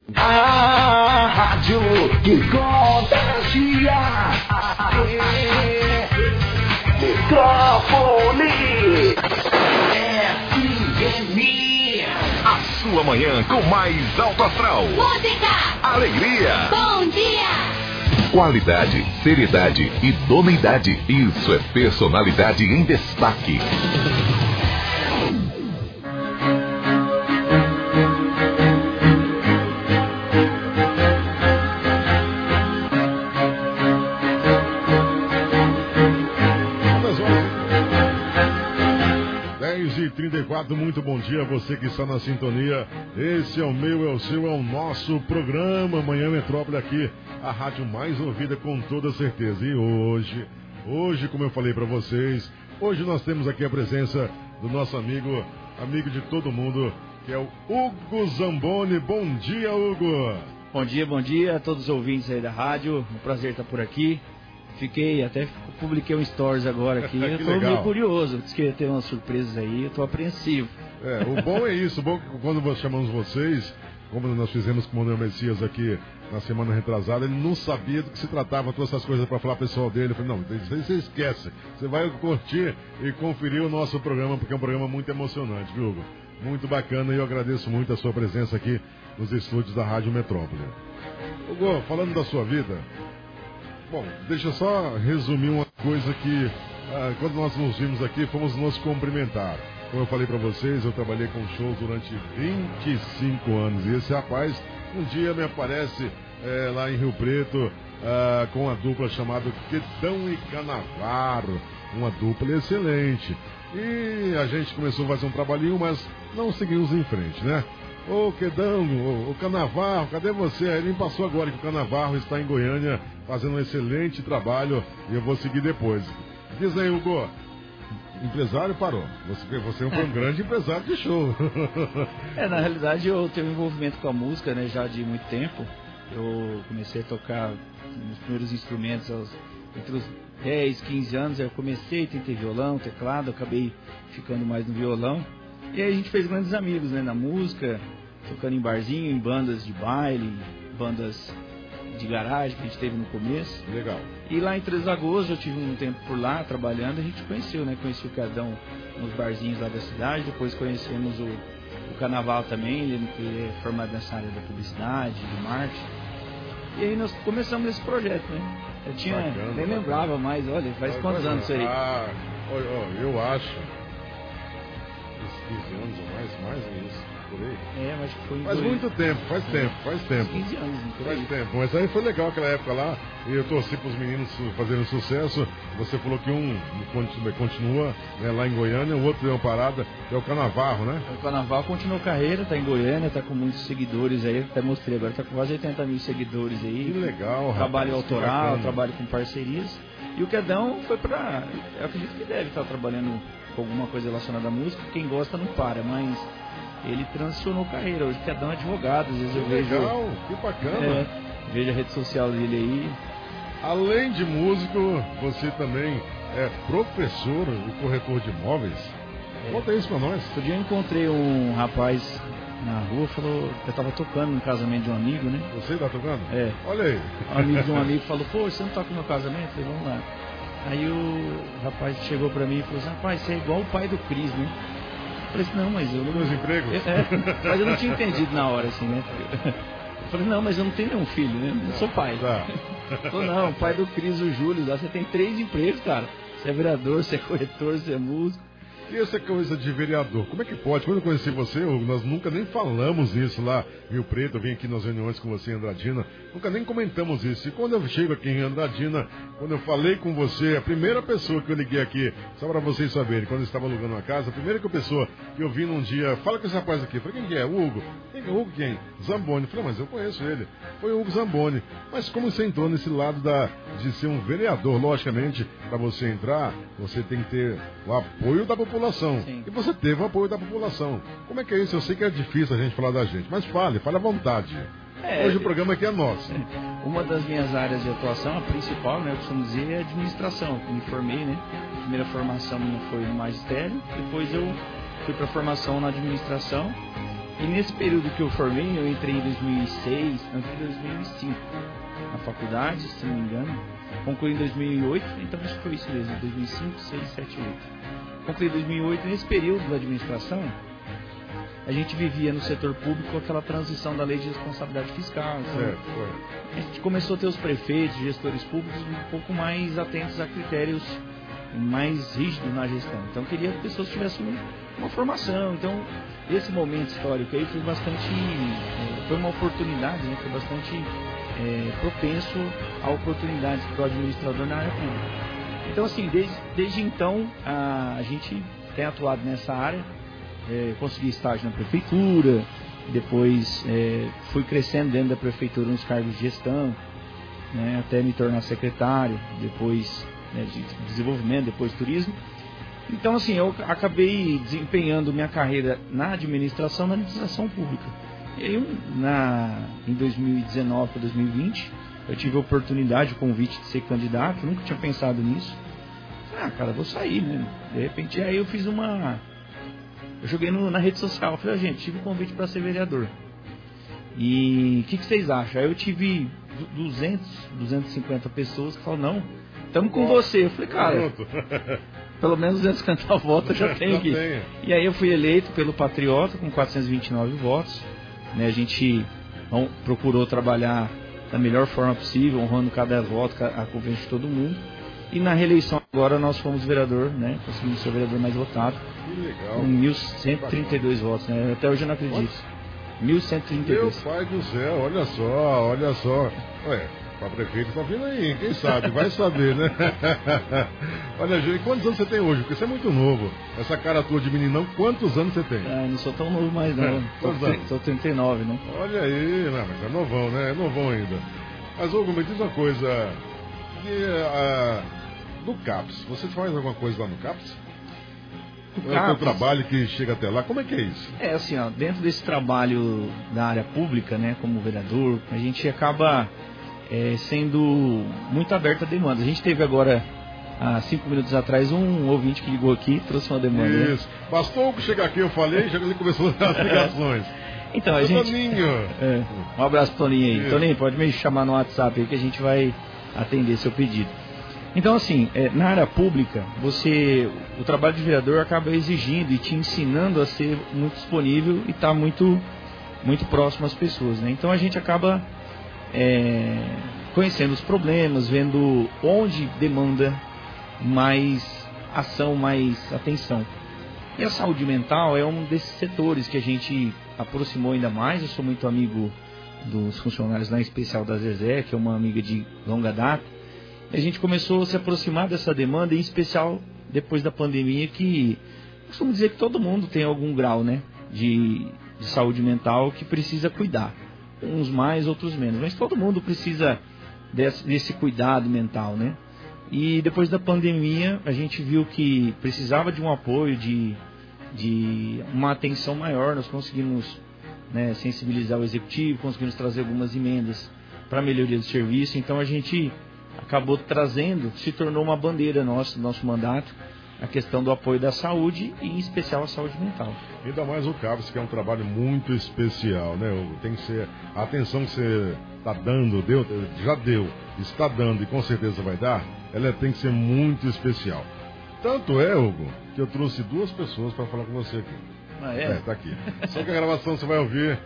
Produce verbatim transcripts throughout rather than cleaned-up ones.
A rádio que contagia. Microfone. F M. A sua manhã com mais alto astral. Música. Alegria. Bom dia. Qualidade, seriedade, idoneidade. Isso é personalidade em destaque. trinta e quatro, muito bom dia a você que está na sintonia. Esse é o meu, é o seu, é o nosso programa Manhã Metrópole aqui, a rádio mais ouvida com toda certeza. E hoje, hoje como eu falei para vocês, hoje nós temos aqui a presença do nosso amigo, amigo de todo mundo, que é o Hugo Zamboni. Bom dia, Hugo. Bom dia, bom dia a todos os ouvintes aí da rádio, um prazer estar por aqui. Fiquei, até publiquei um stories agora aqui, eu tô meio curioso, disse que ia ter umas surpresas aí, eu tô apreensivo. É, o bom é isso, o bom é que quando nós chamamos vocês, como nós fizemos com o Manuel Messias aqui na semana retrasada, ele não sabia do que se tratava, trouxe essas coisas para falar pessoal dele, eu falei, não, isso aí você esquece, você vai curtir e conferir o nosso programa, porque é um programa muito emocionante, viu, Hugo? Muito bacana, e eu agradeço muito a sua presença aqui nos estúdios da Rádio Metrópole. Hugo, falando da sua vida... Bom, deixa eu só resumir uma coisa que, ah, quando nós nos vimos aqui, fomos nos cumprimentar. Como eu falei para vocês, eu trabalhei com shows durante vinte e cinco anos. E esse rapaz, um dia me aparece é, lá em Rio Preto, ah, com uma dupla chamada Quedão e Canavaro. Uma dupla excelente. E a gente começou a fazer um trabalhinho, mas não seguimos em frente, né? Ô Quedão, ô, ô Canavarro, cadê você? Ele me passou agora que o Canavarro está em Goiânia fazendo um excelente trabalho e eu vou seguir depois. Diz aí, Hugo, empresário parou. Você, você foi um grande empresário de show. É, na realidade eu tenho um envolvimento com a música, né, já de muito tempo. Eu comecei a tocar nos primeiros instrumentos aos, entre os dez, quinze anos. Eu comecei, tentei violão, teclado, acabei ficando mais no violão. E aí a gente fez grandes amigos, né, na música, tocando em barzinho, em bandas de baile, bandas de garagem que a gente teve no começo. Legal. E lá em Três Lagoas, eu tive um tempo por lá, trabalhando, a gente conheceu, né, conheci o Cadão nos barzinhos lá da cidade, depois conhecemos o, o Carnaval também, ele, ele é formado nessa área da publicidade, do marketing. E aí nós começamos esse projeto, né. Eu tinha, bacana, nem bacana. lembrava mais, olha, faz ah, quantos anos isso aí? Ah, eu acho... quinze anos ou mais, mais ou menos, por aí. É, mas foi Faz dois... muito tempo, faz é. tempo, faz tempo. quinze anos, não Faz tempo, mas aí foi legal aquela época lá, e eu torci para os meninos fazerem sucesso. Você falou que um continua, né, lá em Goiânia, o outro deu uma parada, é o Canavarro, né? O Canavarro continuou carreira, tá em Goiânia, tá com muitos seguidores aí, até mostrei agora, tá com quase oitenta mil seguidores aí. Que legal, trabalho rapaz, autoral, trabalho com parcerias. E o Quedão foi pra, eu acredito que deve estar trabalhando com alguma coisa relacionada à música, quem gosta não para, mas ele transicionou carreira, hoje Quedão é advogado, às vezes eu que vejo... Legal, que bacana! É, vejo a rede social dele aí. Além de músico, você também é professor e corretor de imóveis? É. Conta isso pra nós. Outro dia eu encontrei um rapaz na rua, falou, eu tava tocando no casamento de um amigo, né? Você tá tocando? É. Olha aí. Um amigo de um amigo falou, pô, você não toca no meu casamento? Eu falei, vamos lá. Aí o rapaz chegou pra mim e falou assim, rapaz, você é igual o pai do Cris, né? Eu falei assim, não, mas eu não... Meus empregos? É, mas eu não tinha entendido na hora, assim, né? Eu falei, não, mas eu não tenho nenhum filho, né? Eu não sou pai. Tá. Ele falou, não, o pai do Cris, o Júlio, lá você tem três empregos, cara. Você é vereador, você é corretor, você é músico. E essa coisa de vereador, como é que pode? Quando eu conheci você, nós nunca nem falamos isso lá em Rio Preto, eu vim aqui nas reuniões com você em Andradina, nunca nem comentamos isso. E quando eu chego aqui em Andradina, quando eu falei com você, a primeira pessoa que eu liguei aqui, só para vocês saberem, quando eu estava alugando uma casa, a primeira pessoa que eu vi num dia, fala com esse rapaz aqui, eu falei, quem que é? O Hugo. Quem que é o Hugo? Quem? Zamboni. Eu falei, mas eu conheço ele. Foi o Hugo Zamboni. Mas como você entrou nesse lado da, de ser um vereador, logicamente, para você entrar, você tem que ter o apoio da população. Sim. E você teve o apoio da população. Como é que é isso? Eu sei que é difícil a gente falar da gente, mas fale, fale à vontade. É, Hoje o programa aqui é nosso. Uma das minhas áreas de atuação, a principal, né, eu costumo dizer, é administração. Eu me formei, né? A primeira formação minha foi no magistério, depois eu fui para a formação na administração E nesse período que eu formei, eu entrei em dois mil e seis, eu entrei em dois mil e cinco na faculdade, se não me engano. Concluí em dois mil e oito, então acho que foi isso mesmo, dois mil e cinco, dois mil e seis, dois mil e sete, dois mil e oito. Concluí em dois mil e oito, nesse período da administração, a gente vivia no setor público aquela transição da lei de responsabilidade fiscal. Então, Certo, foi. a gente começou a ter os prefeitos, gestores públicos um pouco mais atentos a critérios mais rígidos na gestão. Então queria que as pessoas tivessem uma formação. Então esse momento histórico aí foi bastante, foi uma oportunidade, né? Foi bastante é, propenso a oportunidades para o administrador na área pública. Então assim, desde, desde então a, a gente tem atuado nessa área, é, consegui estágio na prefeitura, depois é, fui crescendo dentro da prefeitura nos cargos de gestão, né, até me tornar secretário, depois né, de desenvolvimento, depois turismo. Então assim, eu acabei desempenhando minha carreira na administração, na administração pública. E aí, na, em dois mil e dezenove para dois mil e vinte, eu tive a oportunidade, o convite de ser candidato, nunca tinha pensado nisso. Ah, cara, vou sair, né? De repente, aí eu fiz uma... Eu joguei no, na rede social, falei, ah, gente, tive um convite para ser vereador. E o que, que vocês acham? Aí eu tive duzentas, duzentas e cinquenta pessoas que falaram, não, estamos com você. Eu falei, cara, pelo menos duzentos e cinquenta votos eu já tenho aqui. E aí eu fui eleito pelo Patriota com quatrocentos e vinte e nove votos. Né, a gente bom, procurou trabalhar da melhor forma possível, honrando cada voto, a conveniência de todo mundo. E na reeleição agora nós fomos vereador, né? Conseguimos ser o vereador mais votado. Que legal. Com mil cento e trinta e dois votos, né? Até hoje eu não acredito. mil cento e trinta e dois. Meu pai do céu, olha só, olha só. Ué, para prefeito tá vindo aí, quem sabe, vai saber, né? Olha, gente, quantos anos você tem hoje? Porque você é muito novo. Essa cara tua de meninão, quantos anos você tem? Ah, não sou tão novo mais não. É, Sou, anos? sou trinta e nove, né? Olha aí, não, mas é novão, né? É novão ainda. Mas, Hugo, me diz uma coisa. De, uh, do CAPS, você faz alguma coisa lá no CAPS? O é o teu trabalho que chega até lá, como é que é isso? É assim, ó, dentro desse trabalho da área pública, né, como vereador, a gente acaba é, sendo muito aberto a demanda. A gente teve agora, há cinco minutos atrás, um ouvinte que ligou aqui, trouxe uma demanda. Isso, né? Bastou chegar aqui, eu falei, já ele começou as ligações. Então, a gente... Toninho! É, um abraço pro Toninho aí. Isso. Toninho, pode me chamar no WhatsApp aí que a gente vai atender seu pedido. Então, assim, é, na área pública, você, o trabalho de vereador acaba exigindo e te ensinando a ser muito disponível e estar tá muito, muito próximo às pessoas, né? Então, a gente acaba é, conhecendo os problemas, vendo onde demanda mais ação, mais atenção. E a saúde mental é um desses setores que a gente aproximou ainda mais. Eu sou muito amigo dos funcionários lá, em especial da Zezé, que é uma amiga de longa data. A gente começou a se aproximar dessa demanda, em especial depois da pandemia, que costumo dizer que todo mundo tem algum grau, né, de, de saúde mental que precisa cuidar. Uns mais, outros menos, mas todo mundo precisa desse, desse cuidado mental, né? E depois da pandemia a gente viu que precisava de um apoio, de, de uma atenção maior. Nós conseguimos, né, sensibilizar o executivo, conseguimos trazer algumas emendas para a melhoria do serviço. Então a gente acabou trazendo, se tornou uma bandeira nossa, do nosso mandato, a questão do apoio da saúde e em especial a saúde mental. Ainda mais o CAPS, que é um trabalho muito especial, né, Hugo? Tem que ser, a atenção que você está dando, deu, já deu, está dando e com certeza vai dar, ela tem que ser muito especial. Tanto é, Hugo, que eu trouxe duas pessoas para falar com você aqui. Ah, é? É, tá aqui. Só que a gravação você vai ouvir.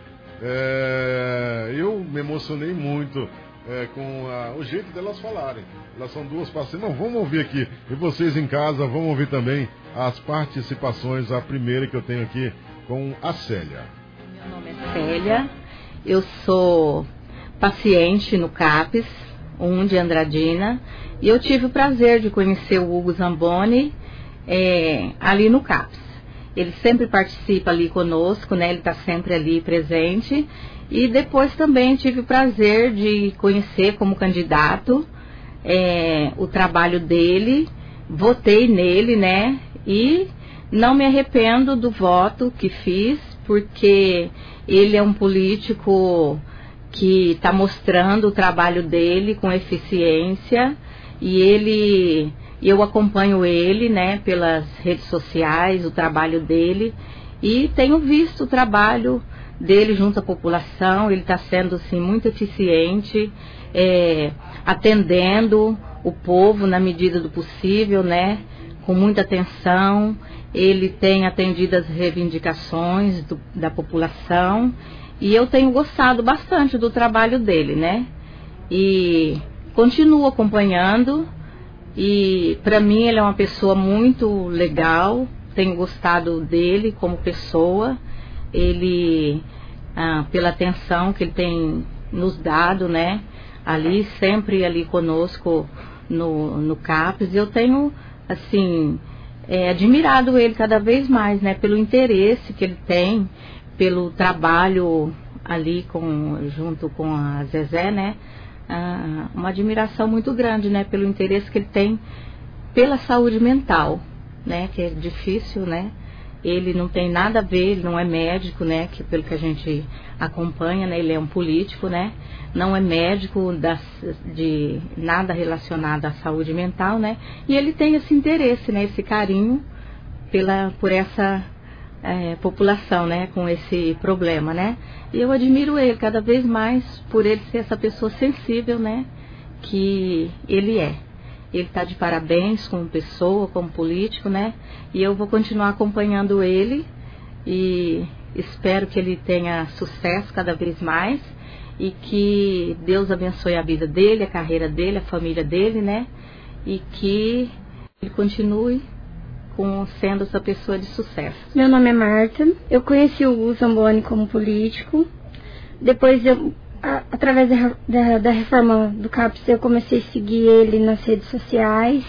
É, eu me emocionei muito É, com a, o jeito delas falarem. Elas são duas parceiras. Não, vamos ouvir aqui. E vocês em casa vão ouvir também as participações. A primeira que eu tenho aqui com a Célia. Meu nome é Célia. Eu sou paciente no CAPS, um de Andradina. E eu tive o prazer de conhecer o Hugo Zamboni é, ali no CAPS. Ele sempre participa ali conosco, né? Ele está sempre ali presente. E depois também tive o prazer de conhecer como candidato é, o trabalho dele, votei nele, né? E não me arrependo do voto que fiz, porque ele é um político que está mostrando o trabalho dele com eficiência e ele, eu acompanho ele, né? Pelas redes sociais, o trabalho dele e tenho visto o trabalho dele junto à população. Ele está sendo assim, muito eficiente, é, atendendo o povo na medida do possível, né? Com muita atenção. Ele tem atendido as reivindicações do, da população, e eu tenho gostado bastante do trabalho dele, né? E continuo acompanhando, e para mim ele é uma pessoa muito legal, tenho gostado dele como pessoa, ele, ah, pela atenção que ele tem nos dado, né? Ali, sempre ali conosco no, no CAPES, eu tenho, assim, é, admirado ele cada vez mais, né? Pelo interesse que ele tem, pelo trabalho ali com, junto com a Zezé, né? Ah, uma admiração muito grande, né? Pelo interesse que ele tem pela saúde mental, né? Que é difícil, né? Ele não tem nada a ver, ele não é médico, né? Que pelo que a gente acompanha, né? Ele é um político, né? Não é médico das, de nada relacionado à saúde mental, né? E ele tem esse interesse, né? Esse carinho pela, por essa é, população, né? Com esse problema, né? E eu admiro ele cada vez mais por ele ser essa pessoa sensível, né? Que ele é. Ele está de parabéns como pessoa, como político, né? E eu vou continuar acompanhando ele e espero que ele tenha sucesso cada vez mais e que Deus abençoe a vida dele, a carreira dele, a família dele, né? E que ele continue com, sendo essa pessoa de sucesso. Meu nome é Marta, eu conheci o Hugo Zamboni como político, depois eu... Através da, da, da reforma do CAPES, eu comecei a seguir ele nas redes sociais.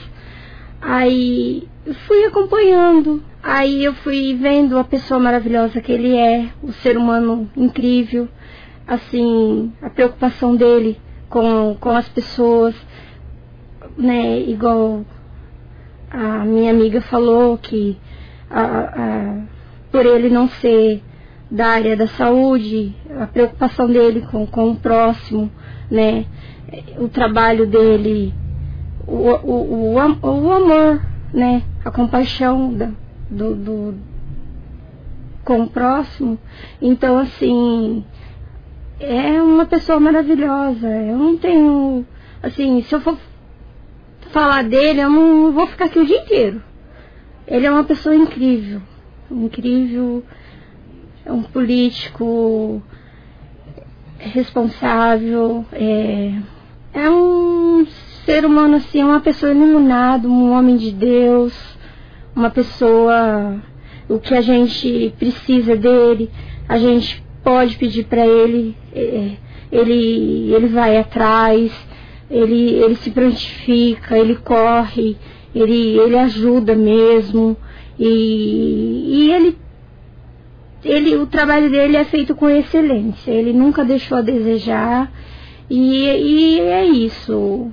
Aí fui acompanhando. Aí eu fui vendo a pessoa maravilhosa que ele é, o ser humano incrível. Assim, a preocupação dele com, com as pessoas, né? Igual a minha amiga falou, que a, a, por ele não ser da área da saúde, a preocupação dele com, com o próximo, né? O trabalho dele, o, o, o, o amor, né? A compaixão da, do, do, com o próximo. Então, assim, é uma pessoa maravilhosa. Eu não tenho, assim, se eu for falar dele, eu não vou ficar aqui o dia inteiro. Ele é uma pessoa incrível, incrível. É um político responsável, é, é um ser humano assim, uma pessoa iluminada, um homem de Deus, uma pessoa, o que a gente precisa dele, a gente pode pedir para ele, é, ele, ele vai atrás, ele, ele se prontifica, ele corre, ele, ele ajuda mesmo, e, e ele Ele, o trabalho dele é feito com excelência, ele nunca deixou a desejar, e, e é isso,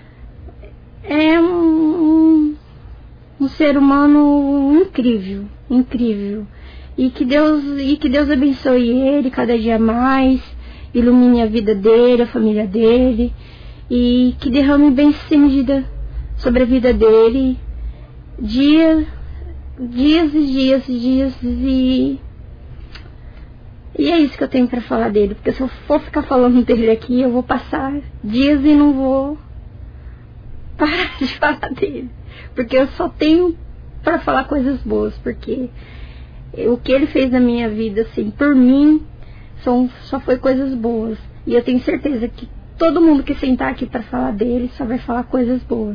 é um, um ser humano incrível, incrível, e que Deus, e que Deus abençoe ele cada dia mais, ilumine a vida dele, a família dele, e que derrame bênção sem medida sobre a vida dele, dia, dias e dias e dias e... E é isso que eu tenho pra falar dele, porque se eu for ficar falando dele aqui, eu vou passar dias e não vou parar de falar dele. Porque eu só tenho pra falar coisas boas, porque o que ele fez na minha vida, assim, por mim, são, só foi coisas boas. E eu tenho certeza que todo mundo que sentar aqui pra falar dele só vai falar coisas boas.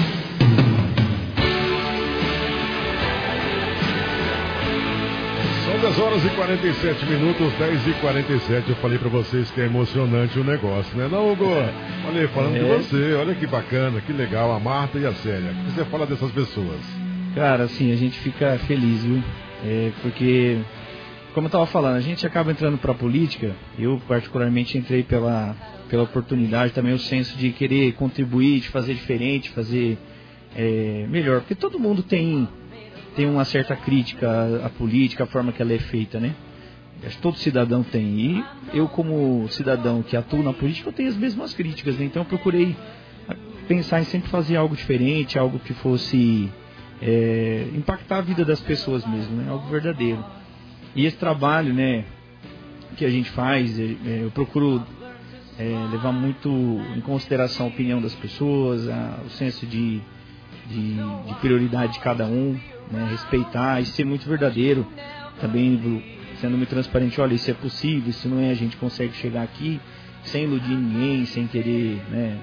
dez horas e quarenta e sete minutos, dez e quarenta e sete. Eu falei pra vocês que é emocionante o negócio, né, não, Hugo? Olha, falando é. de você, olha que bacana, que legal, a Marta e a Célia. O que você fala dessas pessoas? Cara, assim, a gente fica feliz, viu? É, porque, como eu tava falando, a gente acaba entrando pra política. Eu, particularmente, entrei pela, pela oportunidade, também o senso de querer contribuir, de fazer diferente, fazer é, melhor. Porque todo mundo tem... tem uma certa crítica à, à política, à forma que ela é feita, né? Acho que todo cidadão tem. E eu, como cidadão que atuo na política, eu tenho as mesmas críticas, né? Então eu procurei pensar em sempre fazer algo diferente, algo que fosse é, impactar a vida das pessoas mesmo, né? Algo verdadeiro. E esse trabalho, né? que a gente faz, é, eu procuro é, levar muito em consideração a opinião das pessoas, a, o senso de, de, de prioridade de cada um, né, respeitar e ser muito verdadeiro, também sendo muito transparente. Olha, isso é possível, isso não é, a gente consegue chegar aqui sem iludir ninguém, sem querer, né,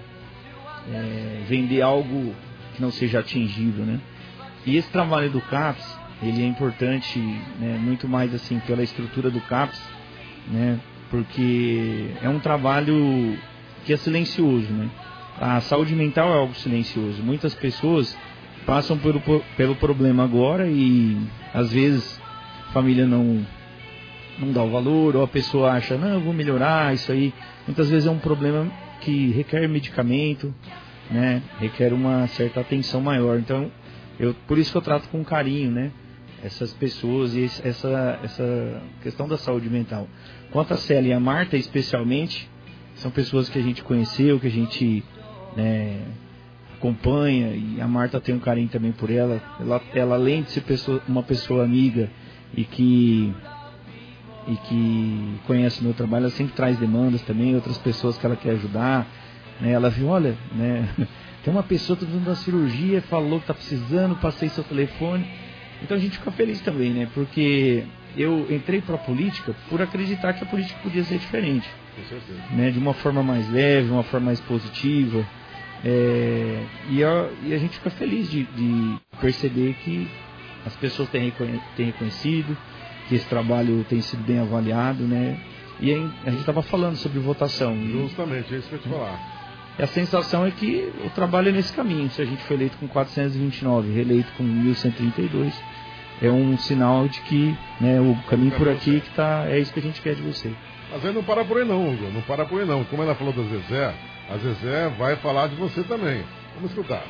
é, vender algo que não seja atingível, né? E esse trabalho do CAPS, ele é importante, né, muito mais assim pela estrutura do CAPS, né, porque é um trabalho que é silencioso, né? A saúde mental é algo silencioso. Muitas pessoas passam pelo, pelo problema agora e às vezes a família não, não dá o valor, ou a pessoa acha, não, eu vou melhorar isso aí. Muitas vezes é um problema que requer medicamento, né, requer uma certa atenção maior. Então, eu, por isso que eu trato com carinho, né, essas pessoas e essa, essa questão da saúde mental. Quanto a Célia e a Marta, especialmente, são pessoas que a gente conheceu, que a gente, né, acompanha, e a Marta tem um carinho também por ela. Ela, ela além de ser pessoa, uma pessoa amiga e que, e que conhece o meu trabalho, ela sempre traz demandas também, outras pessoas que ela quer ajudar, né? Ela viu, olha, né, tem uma pessoa que está fazendo uma cirurgia, falou que está precisando, passei seu telefone. Então a gente fica feliz também, né? Porque eu entrei para a política por acreditar que a política podia ser diferente. Com certeza. Né? De uma forma mais leve, uma forma mais positiva. É, e, a, e a gente fica feliz de, de perceber que as pessoas têm, reconhe, têm reconhecido, que esse trabalho tem sido bem avaliado, né? E a gente estava falando sobre votação. Justamente, é isso que eu ia te falar. E a sensação é que o trabalho é nesse caminho. Se a gente foi eleito com quatrocentos e vinte e nove, reeleito com mil cento e trinta e dois, é um sinal de que, né, o caminho por aqui que tá, é isso que a gente quer de você. Mas aí não para por aí não, Hugo, não para por aí não. Como ela falou da Zezé, a Zezé vai falar de você também. Vamos escutar.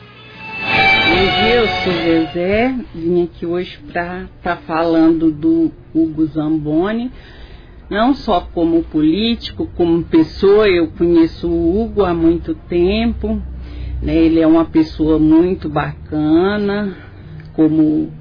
Bom dia, eu sou Zezé, vim aqui hoje para estar tá falando do Hugo Zamboni. Não só como político, como pessoa. Eu conheço o Hugo há muito tempo, né? Ele é uma pessoa muito bacana, como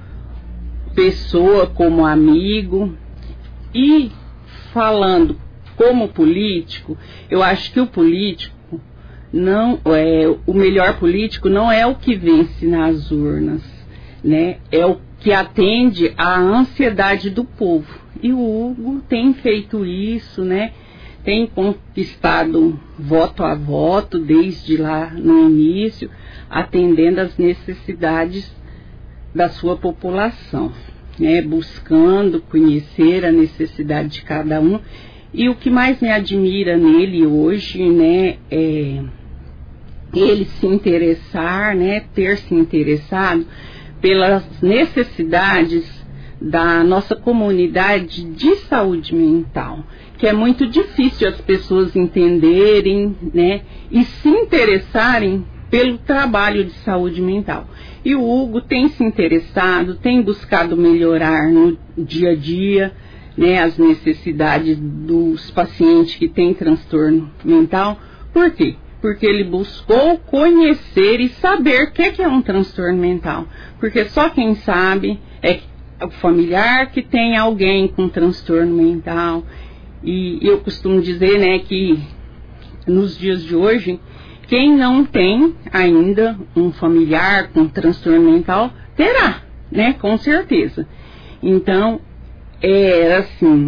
pessoa, como amigo. E falando como político, eu acho que o político não é o melhor político, não é o que vence nas urnas, né? É o que atende à ansiedade do povo. E o Hugo tem feito isso, né? Tem conquistado voto a voto desde lá no início, atendendo às necessidades da sua população, né? Buscando conhecer a necessidade de cada um. E o que mais me admira nele hoje, né, é ele se interessar, né, ter se interessado pelas necessidades da nossa comunidade de saúde mental, que é muito difícil as pessoas entenderem, né, e se interessarem pelo trabalho de saúde mental. E o Hugo tem se interessado, tem buscado melhorar no dia a dia, né, as necessidades dos pacientes que têm transtorno mental. Por quê? Porque ele buscou conhecer e saber o que é um transtorno mental. Porque só quem sabe é o familiar que tem alguém com transtorno mental. E eu costumo dizer, né, que nos dias de hoje, quem não tem ainda um familiar com transtorno mental, terá, né, com certeza. Então, é assim,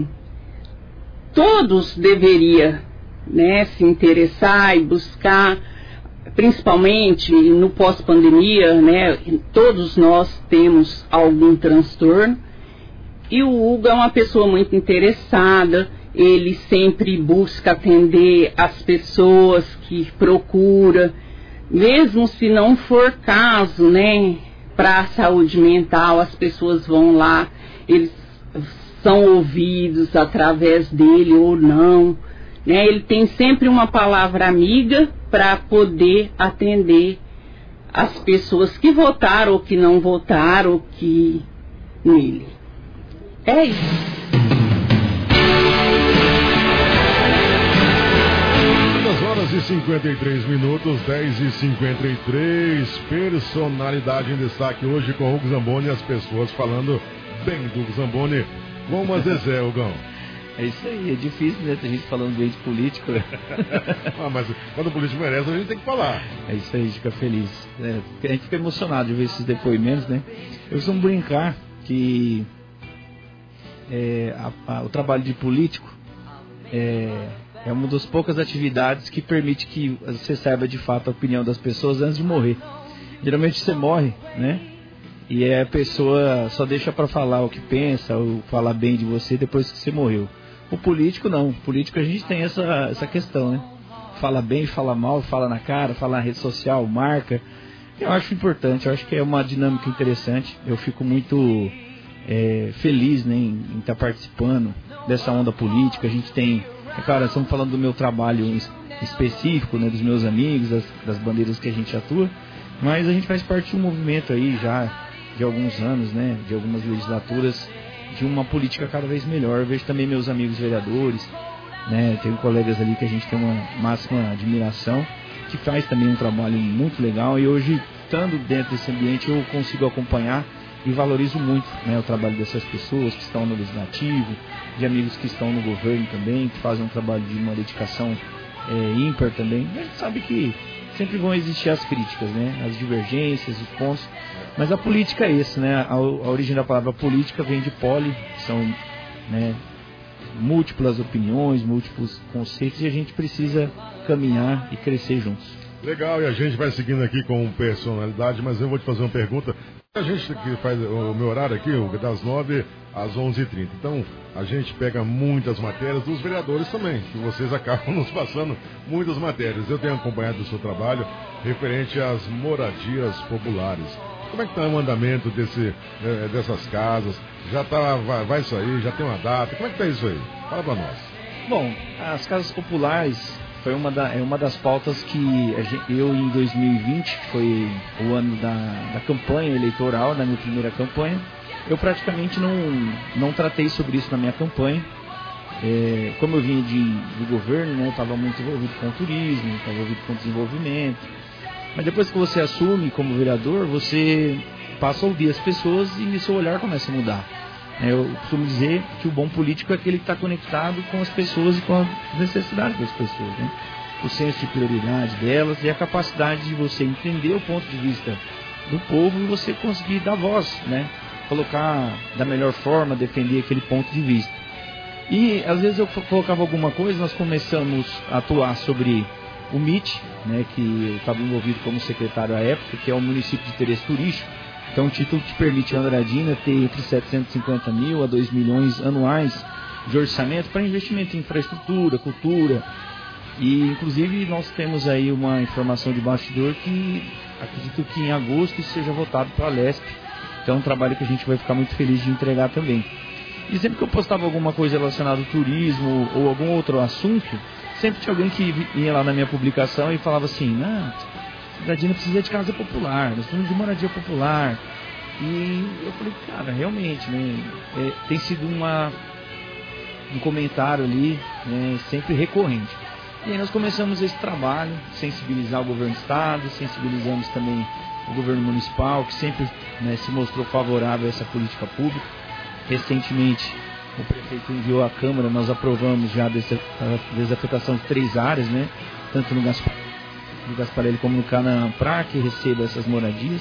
todos deveriam, né, se interessar e buscar, principalmente no pós-pandemia, né, todos nós temos algum transtorno, e o Hugo é uma pessoa muito interessada, ele sempre busca atender as pessoas que procura, mesmo se não for caso, né, para a saúde mental, as pessoas vão lá, eles são ouvidos através dele ou não, né? Ele tem sempre uma palavra amiga para poder atender as pessoas que votaram ou que não votaram ou que nele. É isso. horas e cinquenta e três minutos, dez e cinquenta e três. Personalidade em destaque hoje com o Hugo Zamboni, as pessoas falando bem do Hugo Zamboni. Como a Zezé, Hugão. É isso aí, é difícil, né? Tem gente falando bem de político. Ah, mas quando o político merece, a gente tem que falar. É isso aí, a gente fica feliz. É, a gente fica emocionado de ver esses depoimentos, né? Eu costumo brincar que é, a, a, o trabalho de político é, é uma das poucas atividades que permite que você saiba de fato a opinião das pessoas antes de morrer. Geralmente você morre, né? E a pessoa só deixa para falar o que pensa ou falar bem de você depois que você morreu. O político não. O político a gente tem essa, essa questão, né? Fala bem, fala mal, fala na cara, fala na rede social, marca. Eu acho importante, eu acho que é uma dinâmica interessante. Eu fico muito é, feliz, né, em estar tá participando dessa onda política. A gente tem, é claro, estamos falando do meu trabalho específico, né, dos meus amigos, das, das bandeiras que a gente atua, mas a gente faz parte de um movimento aí já de alguns anos, né, de algumas legislaturas, de uma política cada vez melhor. Eu vejo também meus amigos vereadores, né, tenho colegas ali que a gente tem uma máxima admiração, que faz também um trabalho muito legal, e hoje, estando dentro desse ambiente, eu consigo acompanhar e valorizo muito, né, o trabalho dessas pessoas que estão no legislativo, de amigos que estão no governo também, que fazem um trabalho de uma dedicação é, ímpar também. A gente sabe que sempre vão existir as críticas, né, as divergências, os pontos, mas a política é isso, né, a, a origem da palavra política vem de poli, que são, né, múltiplas opiniões, múltiplos conceitos, e a gente precisa caminhar e crescer juntos. Legal, e a gente vai seguindo aqui com personalidade, mas eu vou te fazer uma pergunta. A gente que faz o meu horário aqui, das nove às onze e trinta. Então, a gente pega muitas matérias dos vereadores também, que vocês acabam nos passando muitas matérias. Eu tenho acompanhado o seu trabalho referente às moradias populares. Como é que está o andamento desse, dessas casas? Já tá, vai, vai sair, já tem uma data? Como é que está isso aí? Fala para nós. Bom, as casas populares foi uma, da, é uma das pautas que a gente, eu em dois mil e vinte, que foi o ano da, da campanha eleitoral, da minha primeira campanha, eu praticamente não, não tratei sobre isso na minha campanha. É, como eu vinha de, do governo, né, eu estava muito envolvido com o turismo, estava envolvido com o desenvolvimento. Mas depois que você assume como vereador, você passa a ouvir as pessoas e seu olhar começa a mudar. Eu costumo dizer que o bom político é aquele que está conectado com as pessoas e com as necessidades das pessoas, né? O senso de prioridade delas e a capacidade de você entender o ponto de vista do povo e você conseguir dar voz, né? Colocar da melhor forma, defender aquele ponto de vista. E às vezes eu colocava alguma coisa, nós começamos a atuar sobre o M I T, né, que eu estava envolvido como secretário à época, que é o município de interesse turístico. Então, um título que permite a Andradina ter entre setecentos e cinquenta mil a dois milhões anuais de orçamento para investimento em infraestrutura, cultura. E, inclusive, nós temos aí uma informação de bastidor que acredito que em agosto isso seja votado para a Lesp. Então, é um trabalho que a gente vai ficar muito feliz de entregar também. E sempre que eu postava alguma coisa relacionada ao turismo ou algum outro assunto, sempre tinha alguém que ia lá na minha publicação e falava assim: não, Andradina precisa de casa popular, nós precisamos de moradia popular. E eu falei, cara, realmente, né, é, tem sido uma, um comentário ali, né, sempre recorrente. E aí nós começamos esse trabalho, sensibilizar o governo do estado, sensibilizamos também o governo municipal, que sempre, né, se mostrou favorável a essa política pública. Recentemente, o prefeito enviou à Câmara, nós aprovamos já a desafetação de três áreas, né, tanto no Gasparelli, no Gasparelli como no Canaã, para que receba essas moradias.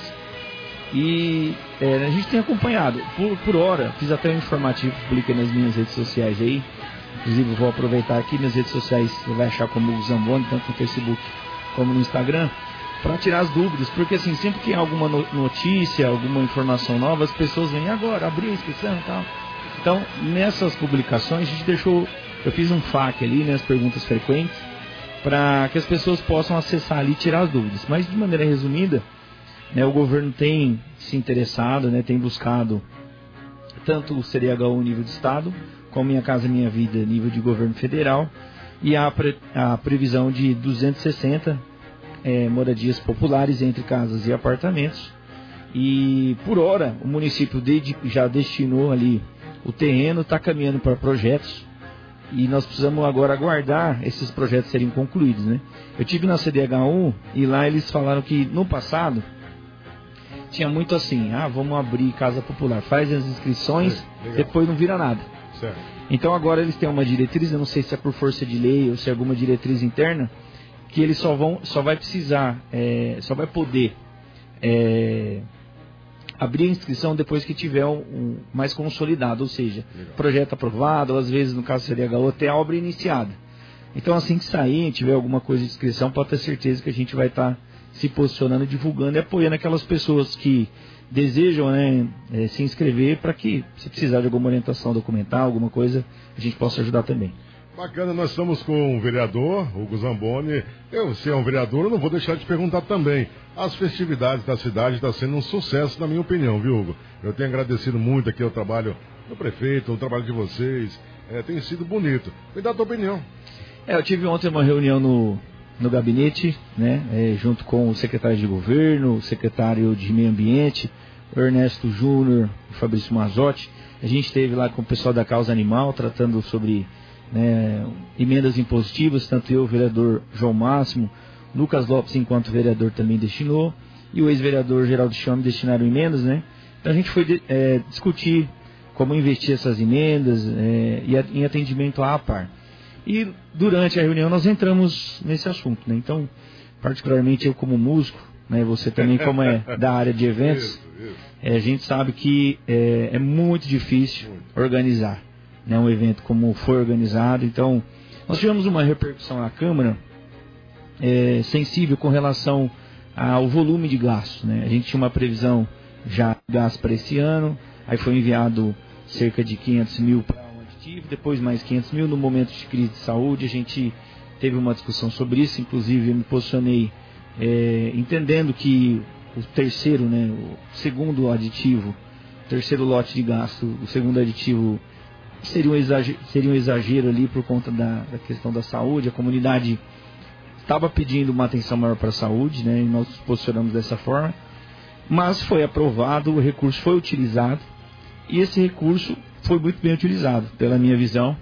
E é, a gente tem acompanhado, por, por hora, fiz até um informativo, publiquei nas minhas redes sociais aí, inclusive vou aproveitar aqui, nas redes sociais você vai achar como o Zamboni, tanto no Facebook como no Instagram, para tirar as dúvidas, porque assim, sempre que há alguma notícia, alguma informação nova, as pessoas vêm agora, abrir a inscrição e tal. Então, nessas publicações, a gente deixou, eu fiz um F A Q ali, né, as perguntas frequentes, para que as pessoas possam acessar ali e tirar as dúvidas. Mas, de maneira resumida, né, o governo tem se interessado, né, tem buscado tanto o C D H U nível de estado, como Minha Casa Minha Vida nível de governo federal, e a, pre, a previsão de duzentas e sessenta é, moradias populares entre casas e apartamentos. E, por hora, o município de, já destinou ali o terreno, está caminhando para projetos, e nós precisamos agora aguardar esses projetos serem concluídos, né? Eu tive na C D H U e lá eles falaram que no passado tinha muito assim, ah, vamos abrir casa popular, faz as inscrições, é, depois não vira nada. Certo. Então agora eles têm uma diretriz, eu não sei se é por força de lei ou se é alguma diretriz interna, que eles só vão, só vai precisar, é, só vai poder é, abrir a inscrição depois que tiver um, um mais consolidado, ou seja, legal, projeto aprovado, ou às vezes no caso C D H U até a obra iniciada. Então assim que sair, tiver alguma coisa de inscrição, pode ter certeza que a gente vai estar tá se posicionando, divulgando e apoiando aquelas pessoas que desejam, né, é, se inscrever, para que, se precisar de alguma orientação documental, alguma coisa, a gente possa ajudar também. Bacana, nós estamos com o vereador Hugo Zamboni. Eu, se é um vereador, eu não vou deixar de perguntar também. As festividades da cidade estão sendo um sucesso, na minha opinião, viu, Hugo? Eu tenho agradecido muito aqui o trabalho do prefeito, o trabalho de vocês. É, tem sido bonito. Me dá a tua opinião. É, eu tive ontem uma reunião no, no gabinete, né, é, junto com o secretário de governo, o secretário de meio ambiente, o Ernesto Júnior, o Fabrício Mazotti. A gente esteve lá com o pessoal da Causa Animal, tratando sobre, né, emendas impositivas, tanto eu, o vereador João Máximo, Lucas Lopes, enquanto vereador, também destinou, e o ex-vereador Geraldo Chame destinaram emendas, né? Então a gente foi é, discutir como investir essas emendas é, e a, em atendimento à APAR. E durante a reunião nós entramos nesse assunto, né? Então, particularmente eu como músico, né, você também como é da área de eventos, isso, isso. É, a gente sabe que é, é muito difícil muito. organizar, né, um evento como foi organizado. Então, nós tivemos uma repercussão na Câmara é, sensível com relação ao volume de gastos, né? A gente tinha uma previsão já de gasto para esse ano, aí foi enviado cerca de quinhentos mil para um aditivo, depois mais quinhentos mil. No momento de crise de saúde, a gente teve uma discussão sobre isso, inclusive eu me posicionei é, entendendo que o terceiro, né, o segundo aditivo, o terceiro lote de gasto, o segundo aditivo seria um exagero, seria um exagero ali por conta da, da questão da saúde. A comunidade estava pedindo uma atenção maior para a saúde, né, e nós nos posicionamos dessa forma, mas foi aprovado, o recurso foi utilizado, e esse recurso foi muito bem utilizado, pela minha visão.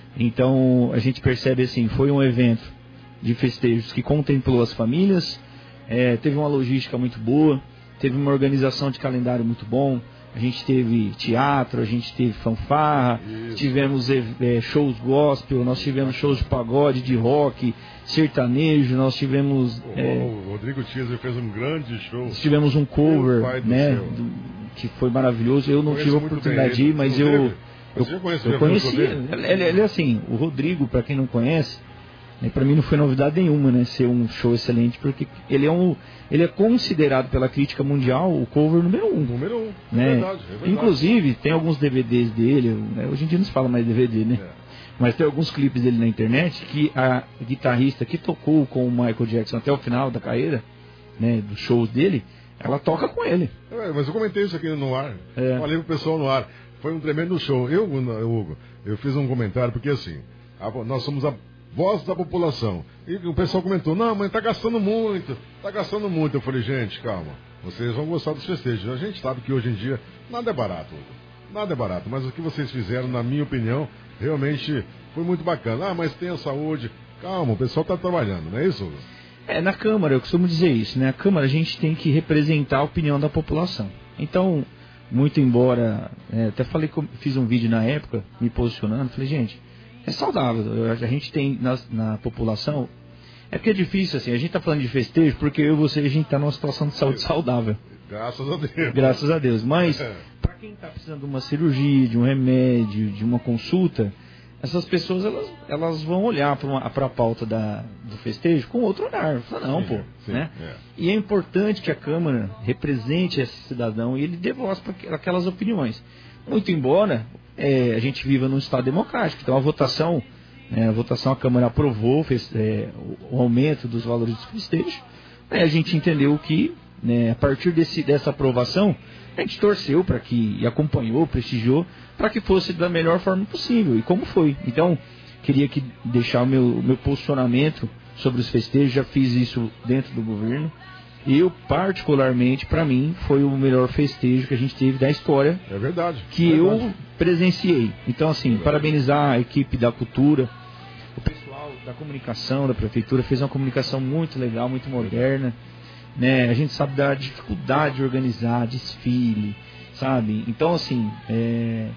Então a gente percebe assim, foi um evento de festejos que contemplou as famílias, é, teve uma logística muito boa, teve uma organização de calendário muito bom. A gente teve teatro, a gente teve fanfarra, Isso. tivemos é, shows gospel, nós tivemos shows de pagode, de rock, sertanejo, nós tivemos... O, é, o Rodrigo Tieser fez um grande show. Nós tivemos um cover, né, do, que foi maravilhoso. Eu não tive a oportunidade de ir, mas eu, eu, eu, conhece, eu conheci. Ele, ele, ele, assim, o Rodrigo, para quem não conhece, né, para mim não foi novidade nenhuma, né, ser um show excelente, porque ele é um... Ele é considerado pela crítica mundial o cover número um. Número um, né? é verdade, é verdade. Inclusive, tem alguns D V Ds dele, né? Hoje em dia não se fala mais D V D, né? É. Mas tem alguns clipes dele na internet que a guitarrista que tocou com o Michael Jackson até o final da carreira, né, dos shows dele, ela toca com ele. É, mas eu comentei isso aqui no ar, é. falei pro pessoal no ar. Foi um tremendo show. Eu, Hugo, eu fiz um comentário, porque assim, a, nós somos a voz da população. E o pessoal comentou, não, mas tá gastando muito, tá gastando muito. Eu falei, gente, calma, vocês vão gostar dos festejos. A gente sabe que hoje em dia nada é barato, nada é barato, mas o que vocês fizeram, na minha opinião, realmente foi muito bacana. Ah, mas tem a saúde. Calma, o pessoal tá trabalhando, não é isso? É, na Câmara, eu costumo dizer isso, né? A Câmara a gente tem que representar a opinião da população. Então, muito embora, é, até falei, fiz um vídeo na época, me posicionando, falei, gente, é saudável, a gente tem na, na população, é porque é difícil assim, a gente está falando de festejo porque eu e você, a gente está numa situação de saúde saudável. Graças a Deus. Graças a Deus, mas é. para quem está precisando de uma cirurgia, de um remédio, de uma consulta, essas pessoas elas, elas vão olhar para a pauta da, do festejo com outro olhar, falar, não, sim, pô, sim, né? É. E é importante que a Câmara represente esse cidadão e ele dê voz para aquelas opiniões. Muito embora é, a gente viva num estado democrático, então a votação, é, a votação a Câmara aprovou fez, é, o aumento dos valores dos festejos, aí a gente entendeu que, né, a partir desse, dessa aprovação, a gente torceu para que, e acompanhou, prestigiou, para que fosse da melhor forma possível, e como foi. Então, queria que deixar o meu, o meu posicionamento sobre os festejos, já fiz isso dentro do governo. Eu, particularmente, para mim, foi o melhor festejo que a gente teve da história. É verdade. Que é eu verdade. presenciei. Então, assim, é parabenizar a equipe da cultura, o pessoal da comunicação, da prefeitura, fez uma comunicação muito legal, muito moderna. Né? A gente sabe da dificuldade de organizar desfile, sabe? Então, assim, é...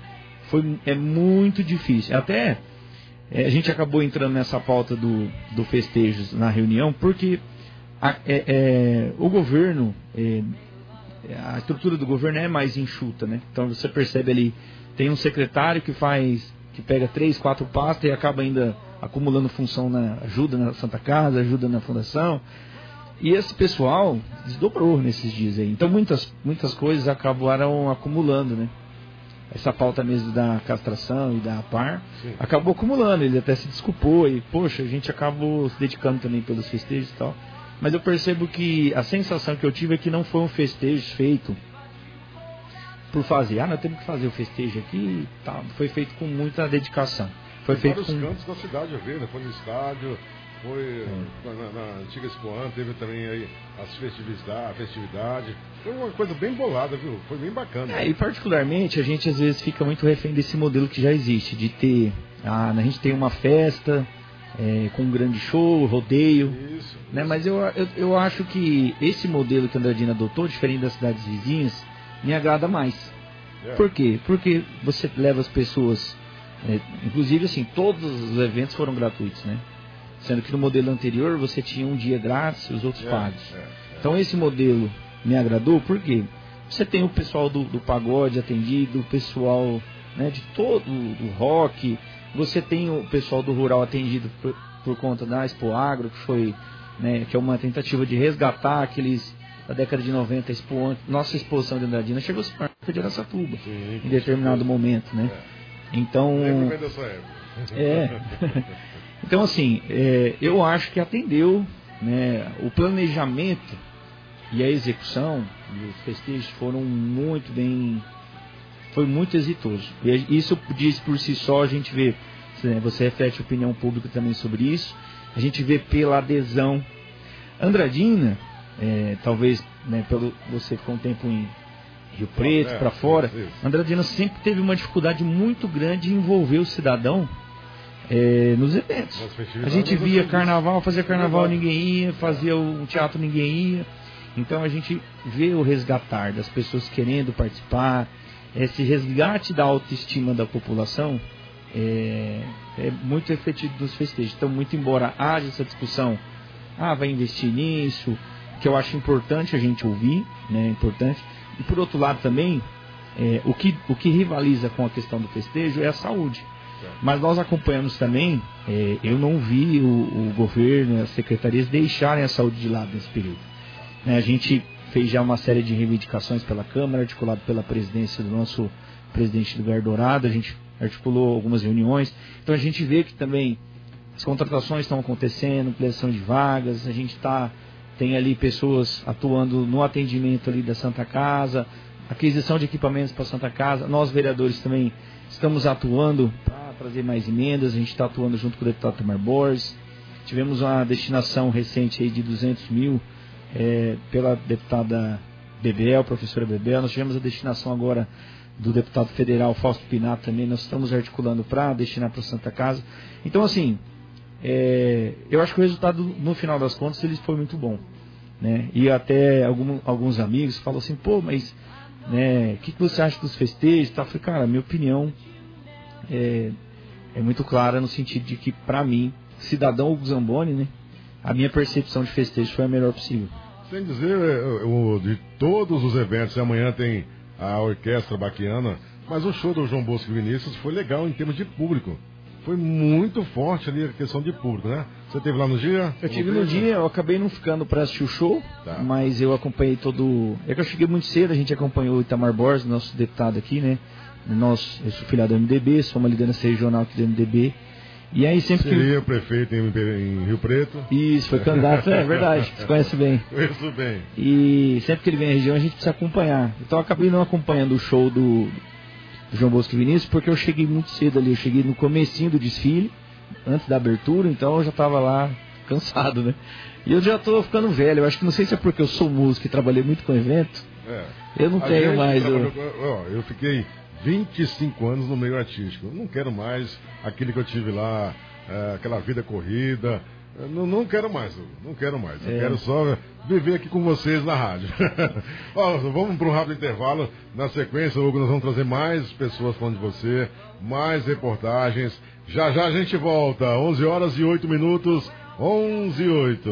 foi, é muito difícil. Até é, a gente acabou entrando nessa pauta do, do festejos na reunião, porque a, é, é, o governo, é, a estrutura do governo é mais enxuta, né? Então você percebe ali, tem um secretário que faz, que pega três, quatro pastas e acaba ainda acumulando função na ajuda na Santa Casa, ajuda na fundação. E esse pessoal desdobrou nesses dias aí. Então muitas, muitas coisas acabaram acumulando, né? Essa pauta mesmo da castração e da par, sim, acabou acumulando. Ele até se desculpou e, poxa, a gente acabou se dedicando também pelos festejos e tal. Mas eu percebo que a sensação que eu tive é que não foi um festejo feito por fazer. Ah, nós temos que fazer o festejo aqui e tal. Foi feito com muita dedicação. Foi feito vários com... cantos da cidade, a ver, né? Foi no estádio, foi é. na, na antiga Expoan, teve também aí as festividades, a festividade. Foi uma coisa bem bolada, viu? Foi bem bacana. É, e particularmente a gente às vezes fica muito refém desse modelo que já existe, de ter, ah, a gente tem uma festa é, com um grande show, rodeio, isso, né? Isso. Mas eu, eu, eu acho que esse modelo que a Andradina adotou, diferente das cidades vizinhas, me agrada mais. É. Por quê? Porque você leva as pessoas, é, inclusive assim, todos os eventos foram gratuitos, né? Sendo que no modelo anterior você tinha um dia grátis e os outros é, pagos. É, é. Então esse modelo me agradou, porque você tem o pessoal do, do pagode atendido, o pessoal, né, de todo o rock, você tem o pessoal do rural atendido por, por conta da Expo Agro, que foi, né, que é uma tentativa de resgatar aqueles da década de noventa, Expo, nossa exposição de Andradina chegou a se tornar de Araçatuba, sim, em determinado certeza. momento, né? É. Então, é. Então assim, é, eu acho que atendeu, né, o planejamento e a execução, e os festejos foram muito bem, foi muito exitoso. E isso diz por si só, a gente vê, você reflete a opinião pública também sobre isso, a gente vê pela adesão. Andradina, é, talvez, né, pelo você ficou um tempo em Rio Preto, é, para fora, é, é. Andradina sempre teve uma dificuldade muito grande em envolver o cidadão é, nos eventos. A gente via carnaval, fazia carnaval, ninguém ia, fazia o teatro, ninguém ia. Então a gente vê o resgatar das pessoas querendo participar, esse resgate da autoestima da população é, é muito efetivo nos festejos. Então, muito embora haja essa discussão, ah, vai investir nisso, que eu acho importante a gente ouvir, né, importante. E por outro lado também, é, o, que, o que rivaliza com a questão do festejo é a saúde. Mas nós acompanhamos também, é, eu não vi o, o governo, as secretarias deixarem a saúde de lado nesse período. A gente fez já uma série de reivindicações pela Câmara, articulado pela presidência do nosso presidente Edgar Dourado, a gente articulou algumas reuniões. Então a gente vê que também as contratações estão acontecendo, ampliação de vagas, a gente tá, tem ali pessoas atuando no atendimento ali da Santa Casa, aquisição de equipamentos para a Santa Casa. Nós, vereadores, também estamos atuando para trazer mais emendas, a gente está atuando junto com o deputado Tamar Borges. Tivemos uma destinação recente aí de duzentos mil É, pela deputada Bebel, professora Bebel. Nós tivemos a destinação agora do deputado federal Fausto Pinato também. Nós estamos articulando para destinar para a Santa Casa. Então, assim, é, eu acho que o resultado, no final das contas, ele foi muito bom, né? E até algum, alguns amigos falam assim, pô, mas né, o que, que você acha dos festejos? Tá? Eu falei, cara, a minha opinião é, é muito clara no sentido de que, para mim, cidadão Hugo Zamboni, né, a minha percepção de festejo foi a melhor possível. Sem dizer, o, de todos os eventos, amanhã tem a orquestra baquiana, mas o show do João Bosco Vinícius foi legal em termos de público. Foi muito forte ali a questão de público, né? Você esteve lá no dia? Eu estive no dia, eu acabei não ficando para assistir o show, tá, mas eu acompanhei todo... É que eu cheguei muito cedo, a gente acompanhou o Itamar Borges, nosso deputado aqui, né? Nós, eu sou filiado do M D B, sou uma liderança regional aqui do M D B. E aí sempre Seria que... prefeito em, em Rio Preto. Isso, foi candidato, é verdade, você conhece bem. Conheço bem. E sempre que ele vem à região a gente precisa acompanhar. Então eu acabei não acompanhando o show do, do João Bosco Vinícius, porque eu cheguei muito cedo ali, eu cheguei no comecinho do desfile, antes da abertura, então eu já estava lá cansado, né? E eu já estou ficando velho, eu acho que não sei se é porque eu sou músico e trabalhei muito com evento, é. eu não a tenho mais... Eu... Ó, eu fiquei vinte e cinco anos no meio artístico. Eu não quero mais aquele que eu tive lá, é, aquela vida corrida. Eu não, não quero mais, Hugo, não quero mais. Eu É. quero só viver aqui com vocês na rádio. Ó, vamos para um rápido intervalo. Na sequência, Hugo, nós vamos trazer mais pessoas falando de você, mais reportagens. Já já a gente volta. onze horas e oito minutos. onze e oito.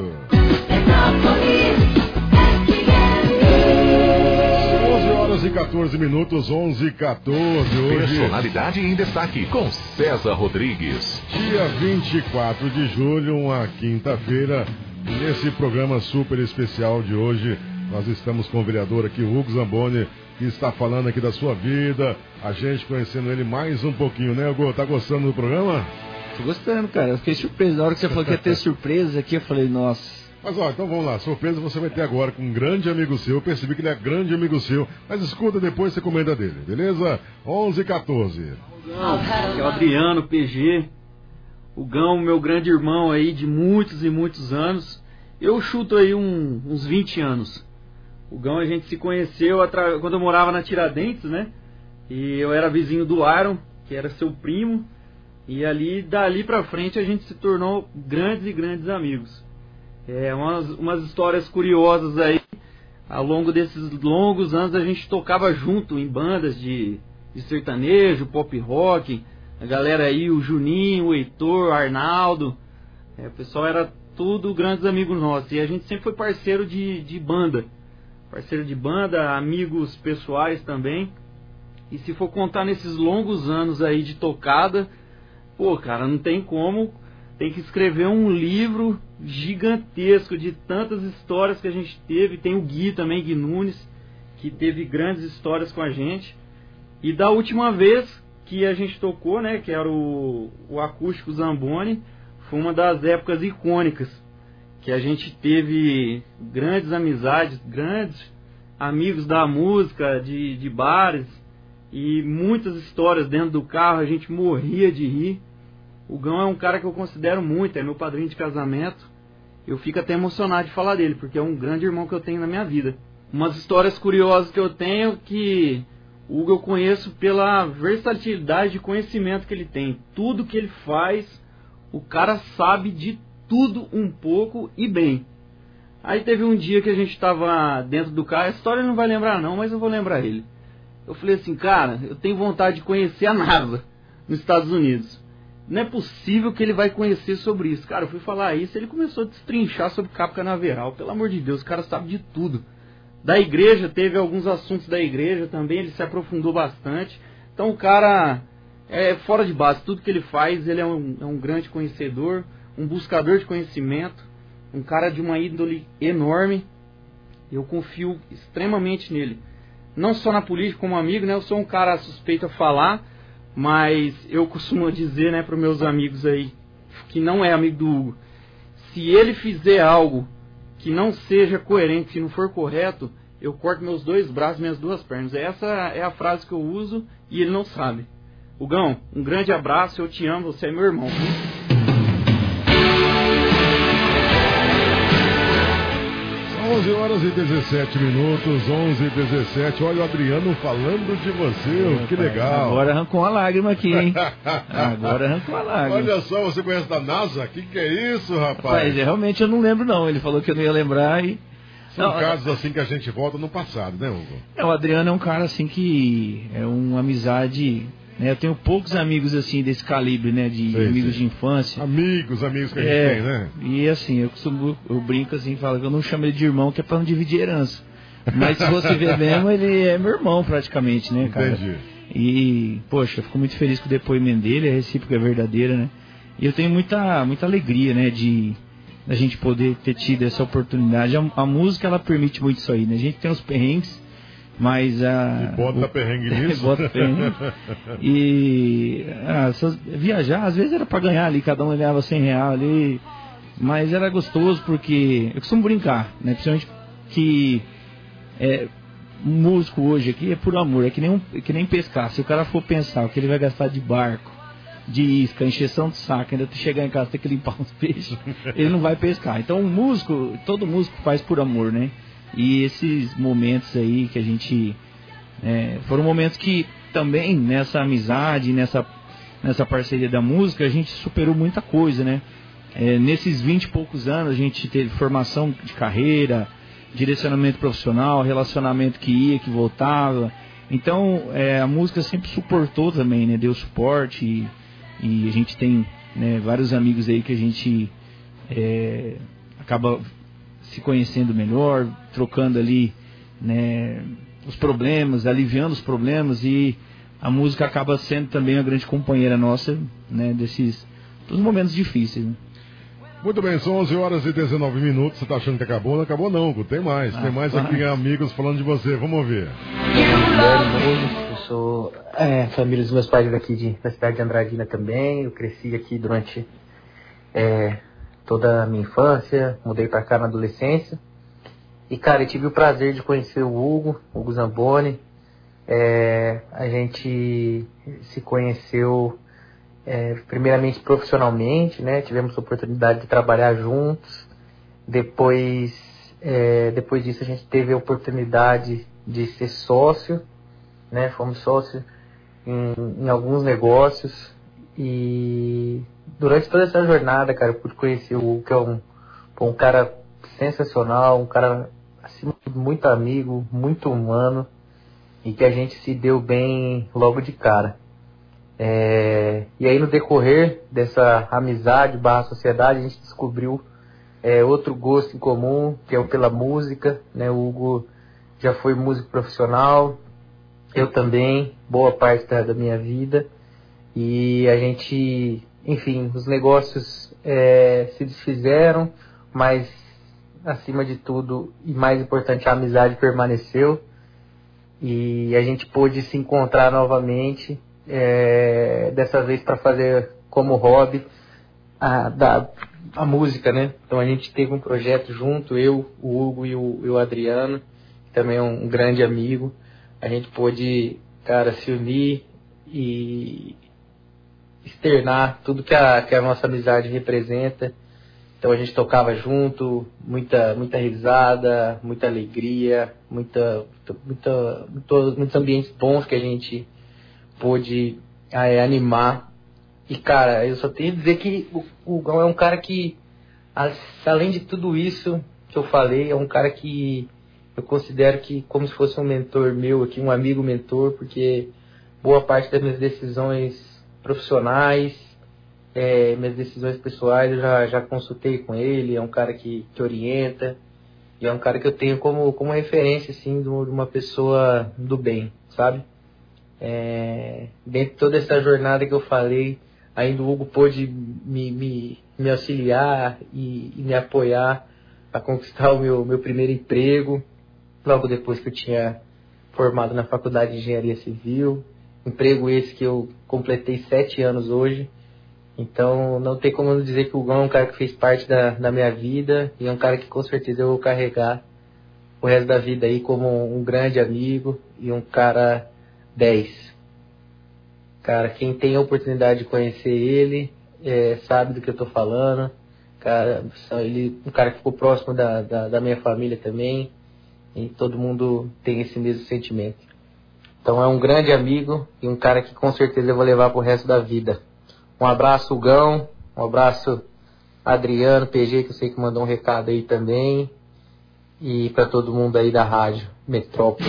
onze horas e quatorze minutos. onze e quatorze. Hoje, Personalidade em destaque com César Rodrigues. dia vinte e quatro de julho, uma quinta-feira. Nesse programa super especial de hoje, nós estamos com o vereador aqui, Hugo Zamboni, que está falando aqui da sua vida, a gente conhecendo ele mais um pouquinho, né, Hugo? Tá gostando do programa? Tô gostando, cara. Eu fiquei surpreso. Na hora que você falou que ia ter surpresa aqui, eu falei, nossa. Mas ó, então vamos lá, surpresa você vai ter agora com um grande amigo seu. Eu percebi que ele é grande amigo seu, mas escuta depois você comenta dele, beleza? onze e quatorze. Que é o Adriano, P G. O Gão, meu grande irmão aí de muitos e muitos anos. Eu chuto aí um, uns vinte anos. O Gão a gente se conheceu atra... quando eu morava na Tiradentes, né? E eu era vizinho do Aaron, que era seu primo. E ali, dali pra frente, a gente se tornou grandes e grandes amigos. É, umas, umas histórias curiosas aí. Ao longo desses longos anos, a gente tocava junto em bandas de, de sertanejo, pop rock. A galera aí, o Juninho, o Heitor, o Arnaldo. É, o pessoal era tudo grandes amigos nossos. E a gente sempre foi parceiro de, de banda. Parceiro de banda, amigos pessoais também. E se for contar nesses longos anos aí de tocada, pô, cara, não tem como. Tem que escrever um livro gigantesco de tantas histórias que a gente teve. Tem o Gui também, Gui Nunes, que teve grandes histórias com a gente. E da última vez que a gente tocou, né, que era o, o Acústico Zamboni, foi uma das épocas icônicas, que a gente teve grandes amizades, grandes amigos da música, de, de bares, e muitas histórias dentro do carro, a gente morria de rir. O Gão é um cara que eu considero muito, é meu padrinho de casamento. Eu fico até emocionado de falar dele, porque é um grande irmão que eu tenho na minha vida. Umas histórias curiosas que eu tenho que o Hugo eu conheço pela versatilidade de conhecimento que ele tem. Tudo que ele faz, o cara sabe de tudo um pouco e bem. Aí teve um dia que a gente estava dentro do carro, a história ele não vai lembrar não, mas eu vou lembrar ele. Eu falei assim, cara, eu tenho vontade de conhecer a NASA nos Estados Unidos. Não é possível que ele vai conhecer sobre isso. Cara, eu fui falar isso, ele começou a destrinchar sobre cabo canaveral. Pelo amor de Deus, o cara sabe de tudo. Da igreja, teve alguns assuntos da igreja também, ele se aprofundou bastante. Então o cara é fora de base, tudo que ele faz, ele é um, é um grande conhecedor, um buscador de conhecimento, um cara de uma índole enorme. Eu confio extremamente nele. Não só na política como amigo, né? Eu sou um cara suspeito a falar, mas eu costumo dizer, né, para os meus amigos aí, que não é amigo do Hugo, se ele fizer algo que não seja coerente, se não for correto, eu corto meus dois braços, minhas duas pernas. Essa é a frase que eu uso e ele não sabe. Hugão, um grande abraço, eu te amo, você é meu irmão. onze horas e dezessete minutos, onze e dezessete. Olha o Adriano falando de você, é, que legal. Agora arrancou uma lágrima aqui, hein? Agora arrancou uma lágrima. Olha só, você conhece da NASA? Que que é isso, rapaz? Rapaz, realmente eu não lembro não, ele falou que eu não ia lembrar e... São não, casos assim que a gente volta no passado, né, Hugo? É, o Adriano é um cara assim que é uma amizade... Né? Eu tenho poucos amigos assim desse calibre, né? De sei, amigos sei. de infância. Amigos, amigos que a gente é, tem, né? E assim, eu costumo, eu brinco assim, falo que eu não chamo ele de irmão, que é pra não dividir herança. Mas se você ver mesmo, ele é meu irmão praticamente, né, cara? Entendi. E, poxa, eu fico muito feliz com o depoimento dele, a recíproca é verdadeira, né? E eu tenho muita, muita alegria, né, de a gente poder ter tido essa oportunidade. A, a música, ela permite muito isso aí, né? A gente tem os perrengues, mas a... E bota o, perrengue nisso. bota perrengue. E ah, essas, viajar, às vezes era pra ganhar ali, cada um ganhava cem reais ali, mas era gostoso porque eu costumo brincar, né? Principalmente que é, músico hoje aqui é por amor, é que nem, um, é que nem pescar. Se o cara for pensar o que ele vai gastar de barco, de isca, encheção de saco, ainda chegar em casa ter que limpar uns peixes, ele não vai pescar. Então o músico, todo músico faz por amor, né? E esses momentos aí que a gente... É, foram momentos que também nessa amizade, nessa, nessa parceria da música, a gente superou muita coisa, né? É, nesses vinte e poucos anos a gente teve formação de carreira, direcionamento profissional, relacionamento que ia, que voltava. Então é, a música sempre suportou também, né? Deu suporte e, e a gente tem, né, vários amigos aí que a gente é, acaba se conhecendo melhor, trocando ali, né, os problemas, aliviando os problemas, e a música acaba sendo também uma grande companheira nossa, né, desses dos momentos difíceis, né? Muito bem, são onze horas e dezenove minutos. Você tá achando que acabou? Não acabou não, tem mais. Ah, tem mais aqui ah. amigos falando de você. Vamos ouvir. Eu sou é, família dos meus pais daqui de, da cidade de Andradina também. Eu cresci aqui durante é, toda a minha infância. Mudei pra cá na adolescência. E, cara, eu tive o prazer de conhecer o Hugo, Hugo Zamboni. É, a gente se conheceu... É, primeiramente profissionalmente, né? Tivemos a oportunidade de trabalhar juntos. Depois, é, depois disso a gente teve a oportunidade de ser sócio, né? Fomos sócios em, em alguns negócios. E durante toda essa jornada, cara, eu pude conhecer o Hugo, que é um, um cara sensacional, um cara acima de tudo muito amigo, muito humano, e que a gente se deu bem logo de cara. É, e aí no decorrer dessa amizade barra sociedade, a gente descobriu é, outro gosto em comum, que é o pela música, né? O Hugo já foi músico profissional, eu também, boa parte da, da minha vida, e a gente, enfim, os negócios é, se desfizeram, mas acima de tudo, e mais importante, a amizade permaneceu, e a gente pôde se encontrar novamente. É, dessa vez para fazer como hobby a, da, a música, né? Então a gente teve um projeto junto, eu, o Hugo e o, e o Adriano, que também é um, um grande amigo. A gente pôde, cara, se unir e externar tudo que a, que a nossa amizade representa. Então a gente tocava junto, muita, muita risada, muita alegria, muita, muita, muita, muitos ambientes bons que a gente pôde é, animar. E, cara, eu só tenho a dizer que o, o Gão é um cara que, além de tudo isso que eu falei, é um cara que eu considero que como se fosse um mentor meu aqui, um amigo mentor, porque boa parte das minhas decisões profissionais, é, minhas decisões pessoais, eu já, já consultei com ele. É um cara que, que orienta, e é um cara que eu tenho como, como referência, assim, de uma pessoa do bem, sabe? É, dentro de toda essa jornada que eu falei, ainda o Hugo pôde me, me, me auxiliar e, e me apoiar a conquistar o meu, meu primeiro emprego, logo depois que eu tinha formado na Faculdade de Engenharia Civil. Emprego esse que eu completei sete anos hoje. Então não tem como não dizer que o Hugo é um cara que fez parte da, da minha vida, e é um cara que com certeza eu vou carregar o resto da vida aí como um grande amigo e um cara dez. Cara, quem tem a oportunidade de conhecer ele é, sabe do que eu tô falando. Cara, ele, um cara que ficou próximo da, da, da minha família também, e todo mundo tem esse mesmo sentimento. Então é um grande amigo e um cara que com certeza eu vou levar pro resto da vida. Um abraço, Gão, um abraço, Adriano, P G, que eu sei que mandou um recado aí também, e para todo mundo aí da rádio Metrópole.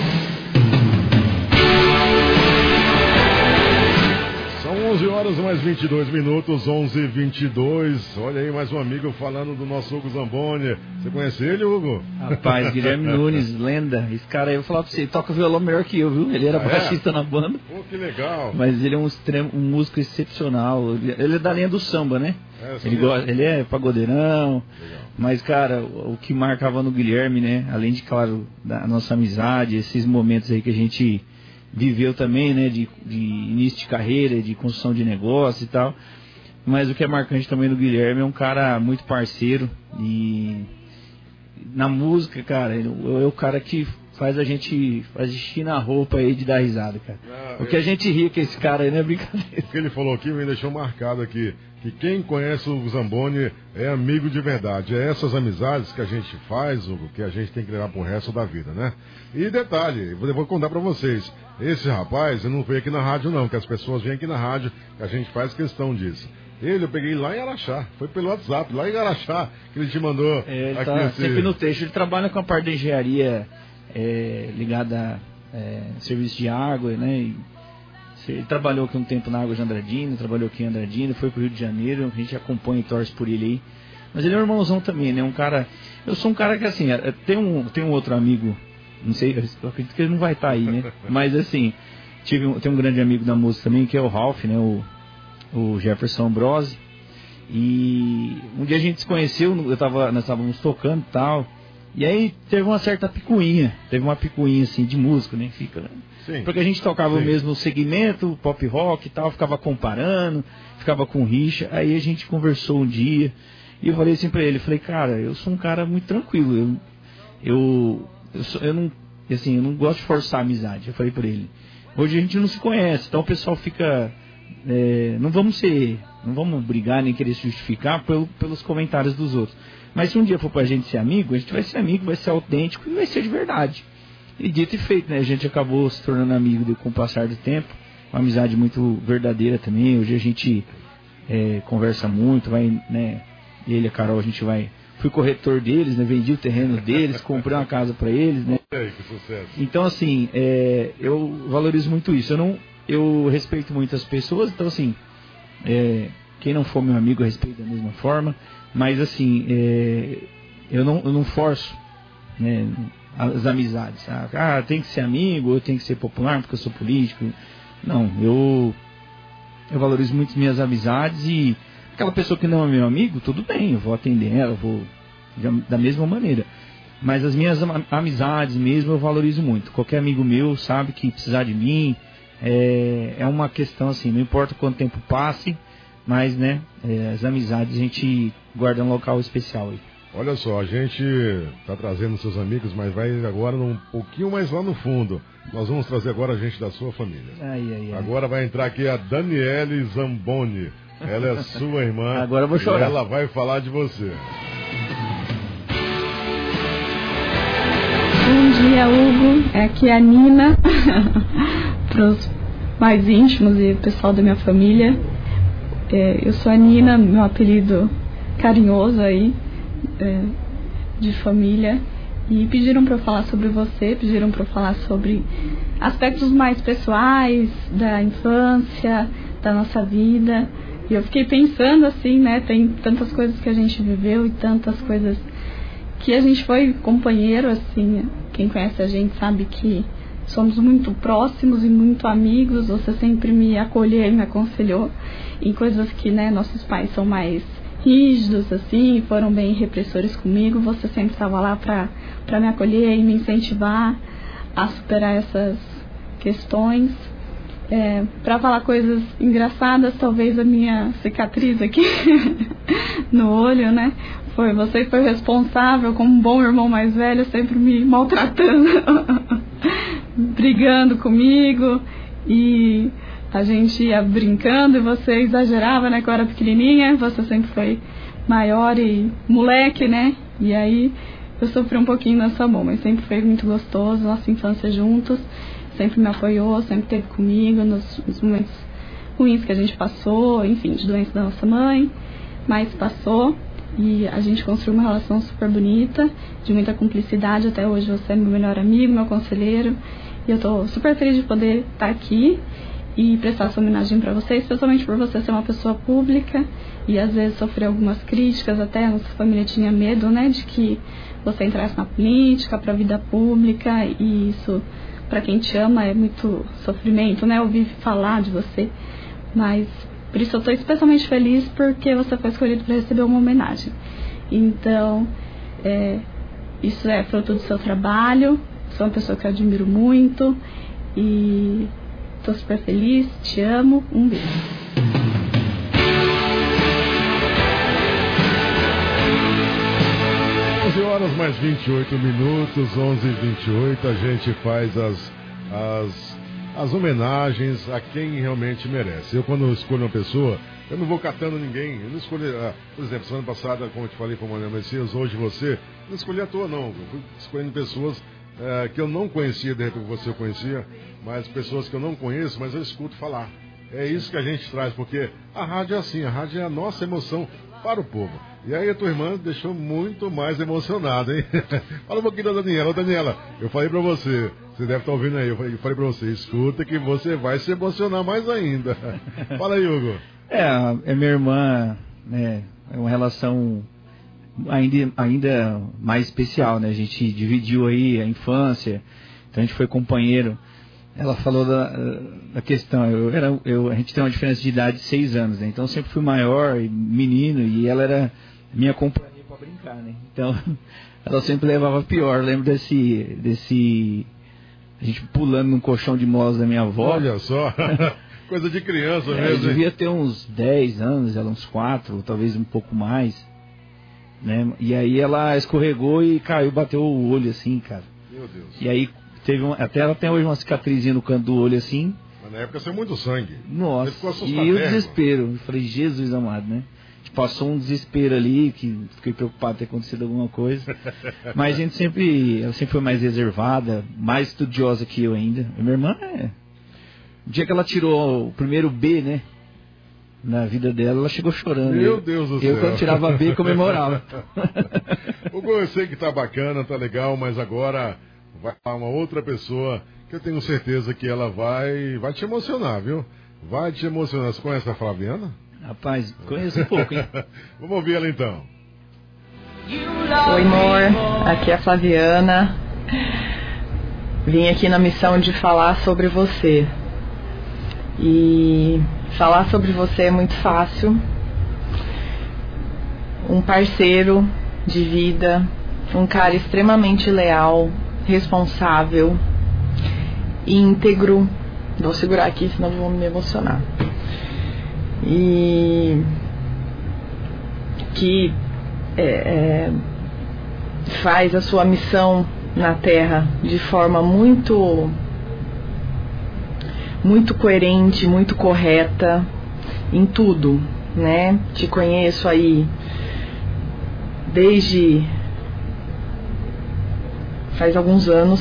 onze horas mais vinte e dois minutos, onze e vinte e dois. Olha aí, mais um amigo falando do nosso Hugo Zamboni. Você conhece ele, Hugo? Rapaz, Guilherme Nunes, lenda. Esse cara aí, eu vou falar pra você, ele toca violão melhor que eu, viu? Ele era ah, baixista é? na banda. Pô, que legal. Mas ele é um, extremo, um músico excepcional. Ele é da linha do samba, né? É, ele, gosta, ele é pagodeirão. Legal. Mas, cara, o, o que marcava no Guilherme, né? Além de, claro, da nossa amizade, esses momentos aí que a gente viveu também, né, de, de início de carreira, de construção de negócio e tal. Mas o que é marcante também do Guilherme é um cara muito parceiro, e na música, cara, é o cara que faz a gente faz xixi na roupa aí de dar risada, cara. Ah, o que eu... a gente ri com esse cara aí não é brincadeira. O que ele falou aqui me deixou marcado aqui, que quem conhece o Zamboni é amigo de verdade. É essas amizades que a gente faz, Hugo, que a gente tem que levar pro resto da vida, né? E detalhe, eu vou contar pra vocês, esse rapaz, ele não veio aqui na rádio não, que as pessoas vêm aqui na rádio, que a gente faz questão disso. Ele eu peguei lá em Araxá. Foi pelo WhatsApp, lá em Araxá, que ele te mandou. É, ele aqui tá esse... sempre no texto. Ele trabalha com a parte da engenharia é, ligada a é, serviço de água, né? E ele trabalhou aqui um tempo na Água de Andradina, trabalhou aqui em Andradina, foi pro Rio de Janeiro. A gente acompanha e torce por ele aí. Mas ele é um irmãozão também, né? Um cara... Eu sou um cara que, assim, tem um, tem um outro amigo, não sei, eu acredito que ele não vai estar aí, né? Mas, assim, tive um, tem um grande amigo da música também, que é o Ralph, né? O, o Jefferson Ambrose. E um dia a gente se conheceu, eu tava, nós estávamos tocando e tal. E aí teve uma certa picuinha, teve uma picuinha, assim, de músico, né? Fica, né? Sim. Porque a gente tocava Sim. o mesmo segmento, pop rock e tal, ficava comparando, ficava com rixa. Aí a gente conversou um dia. E eu falei assim pra ele, falei, cara, eu sou um cara muito tranquilo, eu, eu, eu, sou, eu, não, assim, eu não gosto de forçar a amizade, eu falei pra ele. Hoje a gente não se conhece, então o pessoal fica, é, não vamos ser, não vamos brigar nem querer se justificar pelo, pelos comentários dos outros. Mas se um dia for pra gente ser amigo, a gente vai ser amigo, vai ser autêntico e vai ser de verdade. E dito e feito, né, a gente acabou se tornando amigo com o passar do tempo, uma amizade muito verdadeira também, hoje a gente é, conversa muito, vai, né... Ele e a Carol, a gente vai... Fui corretor deles, né? Vendi o terreno deles, comprei uma casa para eles, né? Que sucesso. Então, assim, é, eu valorizo muito isso. Eu, não, eu respeito muito as pessoas, então, assim... É, quem não for meu amigo, eu respeito da mesma forma. Mas, assim, é, eu, não, eu não forço, né, as amizades. Ah, tem que ser amigo, eu tenho que ser popular porque eu sou político. Não, eu... Eu valorizo muito minhas amizades e... Aquela pessoa que não é meu amigo, tudo bem, eu vou atender ela, vou da mesma maneira. Mas as minhas amizades mesmo eu valorizo muito. Qualquer amigo meu sabe que precisar de mim é, é uma questão assim, não importa quanto tempo passe, mas né, é, as amizades a gente guarda um local especial aí. Olha só, a gente está trazendo seus amigos, mas vai agora um pouquinho mais lá no fundo. Nós vamos trazer agora a gente da sua família. Ai, ai, ai. Agora vai entrar aqui a Daniele Zamboni. Ela é sua irmã. Agora eu vou chorar. E ela vai falar de você. Bom dia, Hugo. Aqui é a Nina. Para os mais íntimos e o pessoal da minha família. É, eu sou a Nina, meu apelido carinhoso aí, é, de família. E pediram para eu falar sobre você, pediram para eu falar sobre aspectos mais pessoais da infância, da nossa vida. E eu fiquei pensando assim, né, tem tantas coisas que a gente viveu e tantas coisas que a gente foi companheiro, assim, quem conhece a gente sabe que somos muito próximos e muito amigos, você sempre me acolheu e me aconselhou em coisas que, né, nossos pais são mais rígidos, assim, foram bem repressores comigo, você sempre estava lá para para me acolher e me incentivar a superar essas questões. É, para falar coisas engraçadas, talvez a minha cicatriz aqui no olho, né? Foi você que foi responsável, como um bom irmão mais velho, sempre me maltratando, brigando comigo, e a gente ia brincando e você exagerava, né? Que eu era pequenininha, você sempre foi maior e moleque, né? E aí eu sofri um pouquinho nessa mão, mas sempre foi muito gostoso, nossa infância juntos. Sempre me apoiou, sempre esteve comigo nos, nos momentos ruins que a gente passou, enfim, de doença da nossa mãe, mas passou e a gente construiu uma relação super bonita, de muita cumplicidade. Até hoje você é meu melhor amigo, meu conselheiro, e eu tô super feliz de poder estar aqui e prestar essa homenagem para você, especialmente por você ser uma pessoa pública e às vezes sofrer algumas críticas. Até a nossa família tinha medo, né, de que você entrasse na política, para a vida pública, e isso, para quem te ama, é muito sofrimento, né? Ouvir falar de você. Mas por isso eu estou especialmente feliz porque você foi escolhido para receber uma homenagem. Então, é, isso é fruto do seu trabalho. Sou uma pessoa que eu admiro muito e estou super feliz. Te amo. Um beijo. onze horas mais vinte e oito minutos, onze e vinte e oito, a gente faz as, as, as homenagens a quem realmente merece. Eu, quando escolho uma pessoa, eu não vou catando ninguém. Eu não escolhi, ah, por exemplo, semana passada, como eu te falei com o Manuel Messias, hoje você, eu não escolhi à toa, não. Eu fui escolhendo pessoas eh, que eu não conhecia, de repente você eu conhecia, mas pessoas que eu não conheço, mas eu escuto falar. É isso que a gente traz, porque a rádio é assim, a rádio é a nossa emoção para o povo. E aí a tua irmã deixou muito mais emocionada, hein? Fala um pouquinho da Daniela. Ô, Daniela, eu falei pra você, você deve estar ouvindo aí, eu falei, eu falei pra você, escuta que você vai se emocionar mais ainda. Fala aí, Hugo. É, é minha irmã, né, é uma relação ainda, ainda mais especial, né? A gente dividiu aí a infância, então a gente foi companheiro. Ela falou da, da questão, eu era, eu, a gente tem uma diferença de idade de seis anos, né? Então eu sempre fui maior, menino, e ela era minha companhia para brincar, né? Então ela sempre levava pior. Eu lembro desse, desse, a gente pulando num colchão de molas da minha avó. Olha só, coisa de criança é, mesmo. Eu devia ter uns dez anos, ela uns quatro, talvez um pouco mais, né? E aí ela escorregou e caiu, bateu o olho assim, cara. Meu Deus. E aí teve um, até ela tem hoje uma cicatrizinha no canto do olho assim. Mas na época saiu muito sangue. Nossa, e o desespero. Eu falei, Jesus amado, né? A gente passou um desespero ali, que fiquei preocupado de ter acontecido alguma coisa. Mas a gente sempre, ela sempre foi mais reservada, mais estudiosa que eu ainda. A minha irmã, é... o dia que ela tirou o primeiro B, né? Na vida dela, ela chegou chorando. Meu Deus do eu, céu. Eu, quando tirava B, comemorava. Hugo, eu sei que tá bacana, tá legal, mas agora vai lá uma outra pessoa que eu tenho certeza que ela vai, vai te emocionar, viu? Vai te emocionar. Você conhece a Flaviana? Rapaz, conheço um pouco, hein? Vamos ouvir ela então. Oi, amor. Aqui é a Flaviana. Vim aqui na missão de falar sobre você. E falar sobre você é muito fácil. Um parceiro de vida, um cara extremamente leal, responsável, íntegro. Vou segurar aqui, senão vou me emocionar. E que é, é, faz a sua missão na Terra de forma muito muito coerente, muito correta em tudo, né? Te conheço aí desde faz alguns anos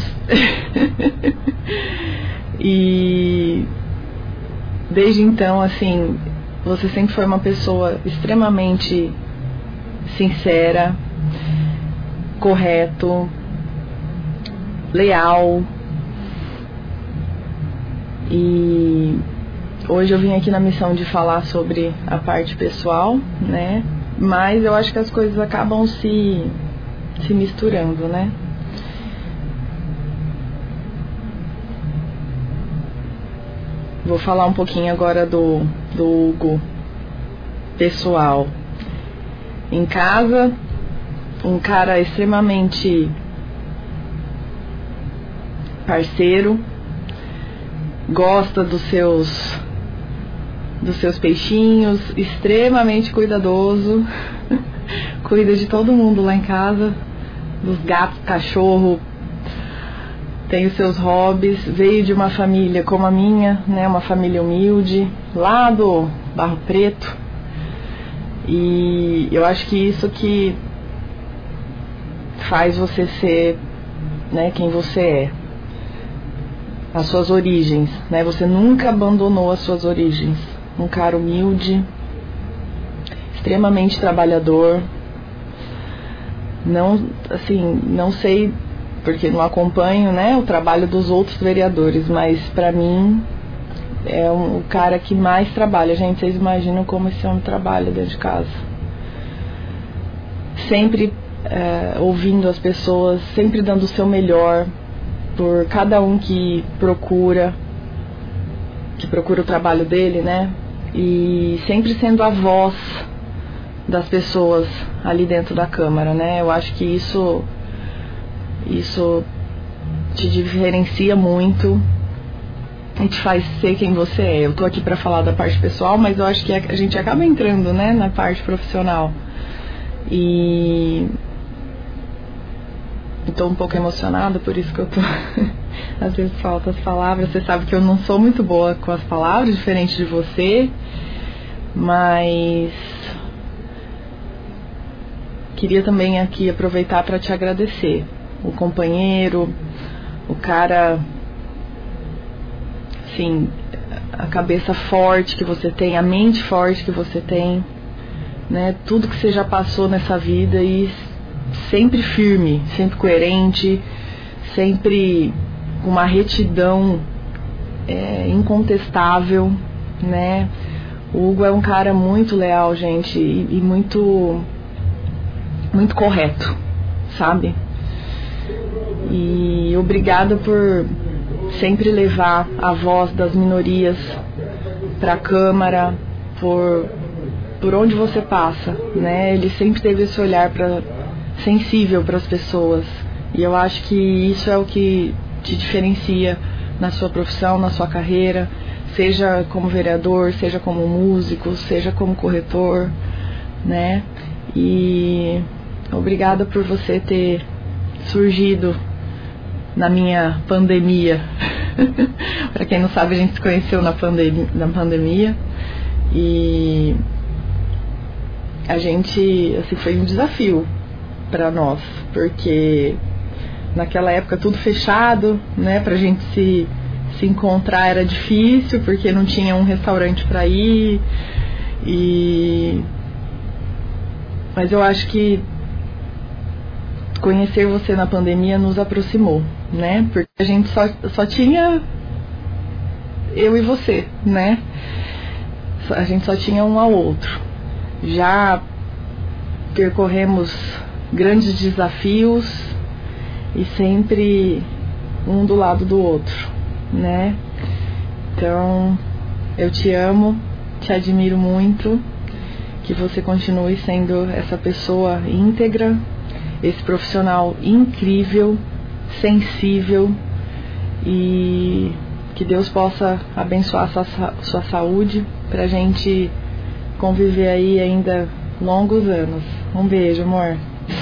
e desde então, assim, você sempre foi uma pessoa extremamente sincera, correto, leal. E hoje eu vim aqui na missão de falar sobre a parte pessoal, né? Mas eu acho que as coisas acabam se, se misturando, né? Vou falar um pouquinho agora do, do Hugo pessoal. Em casa, um cara extremamente parceiro, gosta dos seus dos seus peixinhos, extremamente cuidadoso, cuida de todo mundo lá em casa, dos gatos, cachorro, tem os seus hobbies, veio de uma família como a minha, né, uma família humilde, lá do Barro Preto, e eu acho que isso que faz você ser, né, quem você é, as suas origens, né, você nunca abandonou as suas origens, um cara humilde, extremamente trabalhador, não, assim, não sei porque não acompanho, né, o trabalho dos outros vereadores, mas pra mim é um, o cara que mais trabalha. Gente, vocês imaginam como esse homem trabalha dentro de casa, sempre é, ouvindo as pessoas, sempre dando o seu melhor por cada um que procura que procura o trabalho dele, né, e sempre sendo a voz das pessoas ali dentro da Câmara, né. Eu acho que isso Isso te diferencia muito e te faz ser quem você é. Eu tô aqui para falar da parte pessoal, mas eu acho que a gente acaba entrando, né, na parte profissional. E eu tô um pouco emocionada, por isso que eu tô às vezes falta as palavras. Você sabe que eu não sou muito boa com as palavras, diferente de você, mas queria também aqui aproveitar para te agradecer. O companheiro, o cara, assim, a cabeça forte que você tem, a mente forte que você tem, né? Tudo que você já passou nessa vida e sempre firme, sempre coerente, sempre com uma retidão é, incontestável, né? O Hugo é um cara muito leal, gente, e, e muito, muito correto, sabe? E obrigado por sempre levar a voz das minorias para a Câmara, por, por onde você passa, né? Ele sempre teve esse olhar pra, sensível para as pessoas, e eu acho que isso é o que te diferencia na sua profissão, na sua carreira, seja como vereador, seja como músico, seja como corretor, né? E obrigada por você ter surgido na minha pandemia. Para quem não sabe, a gente se conheceu na pandemia, na pandemia e a gente, assim, foi um desafio para nós, porque naquela época tudo fechado, né? Pra gente se se encontrar era difícil, porque não tinha um restaurante para ir. E mas eu acho que conhecer você na pandemia nos aproximou, né? Porque a gente só, só tinha eu e você, né? A gente só tinha um ao outro. Já percorremos grandes desafios e sempre um do lado do outro, né? Então, eu te amo, te admiro muito, que você continue sendo essa pessoa íntegra, esse profissional incrível, sensível, e que Deus possa abençoar sua, sua saúde pra gente conviver aí ainda longos anos. Um beijo, amor.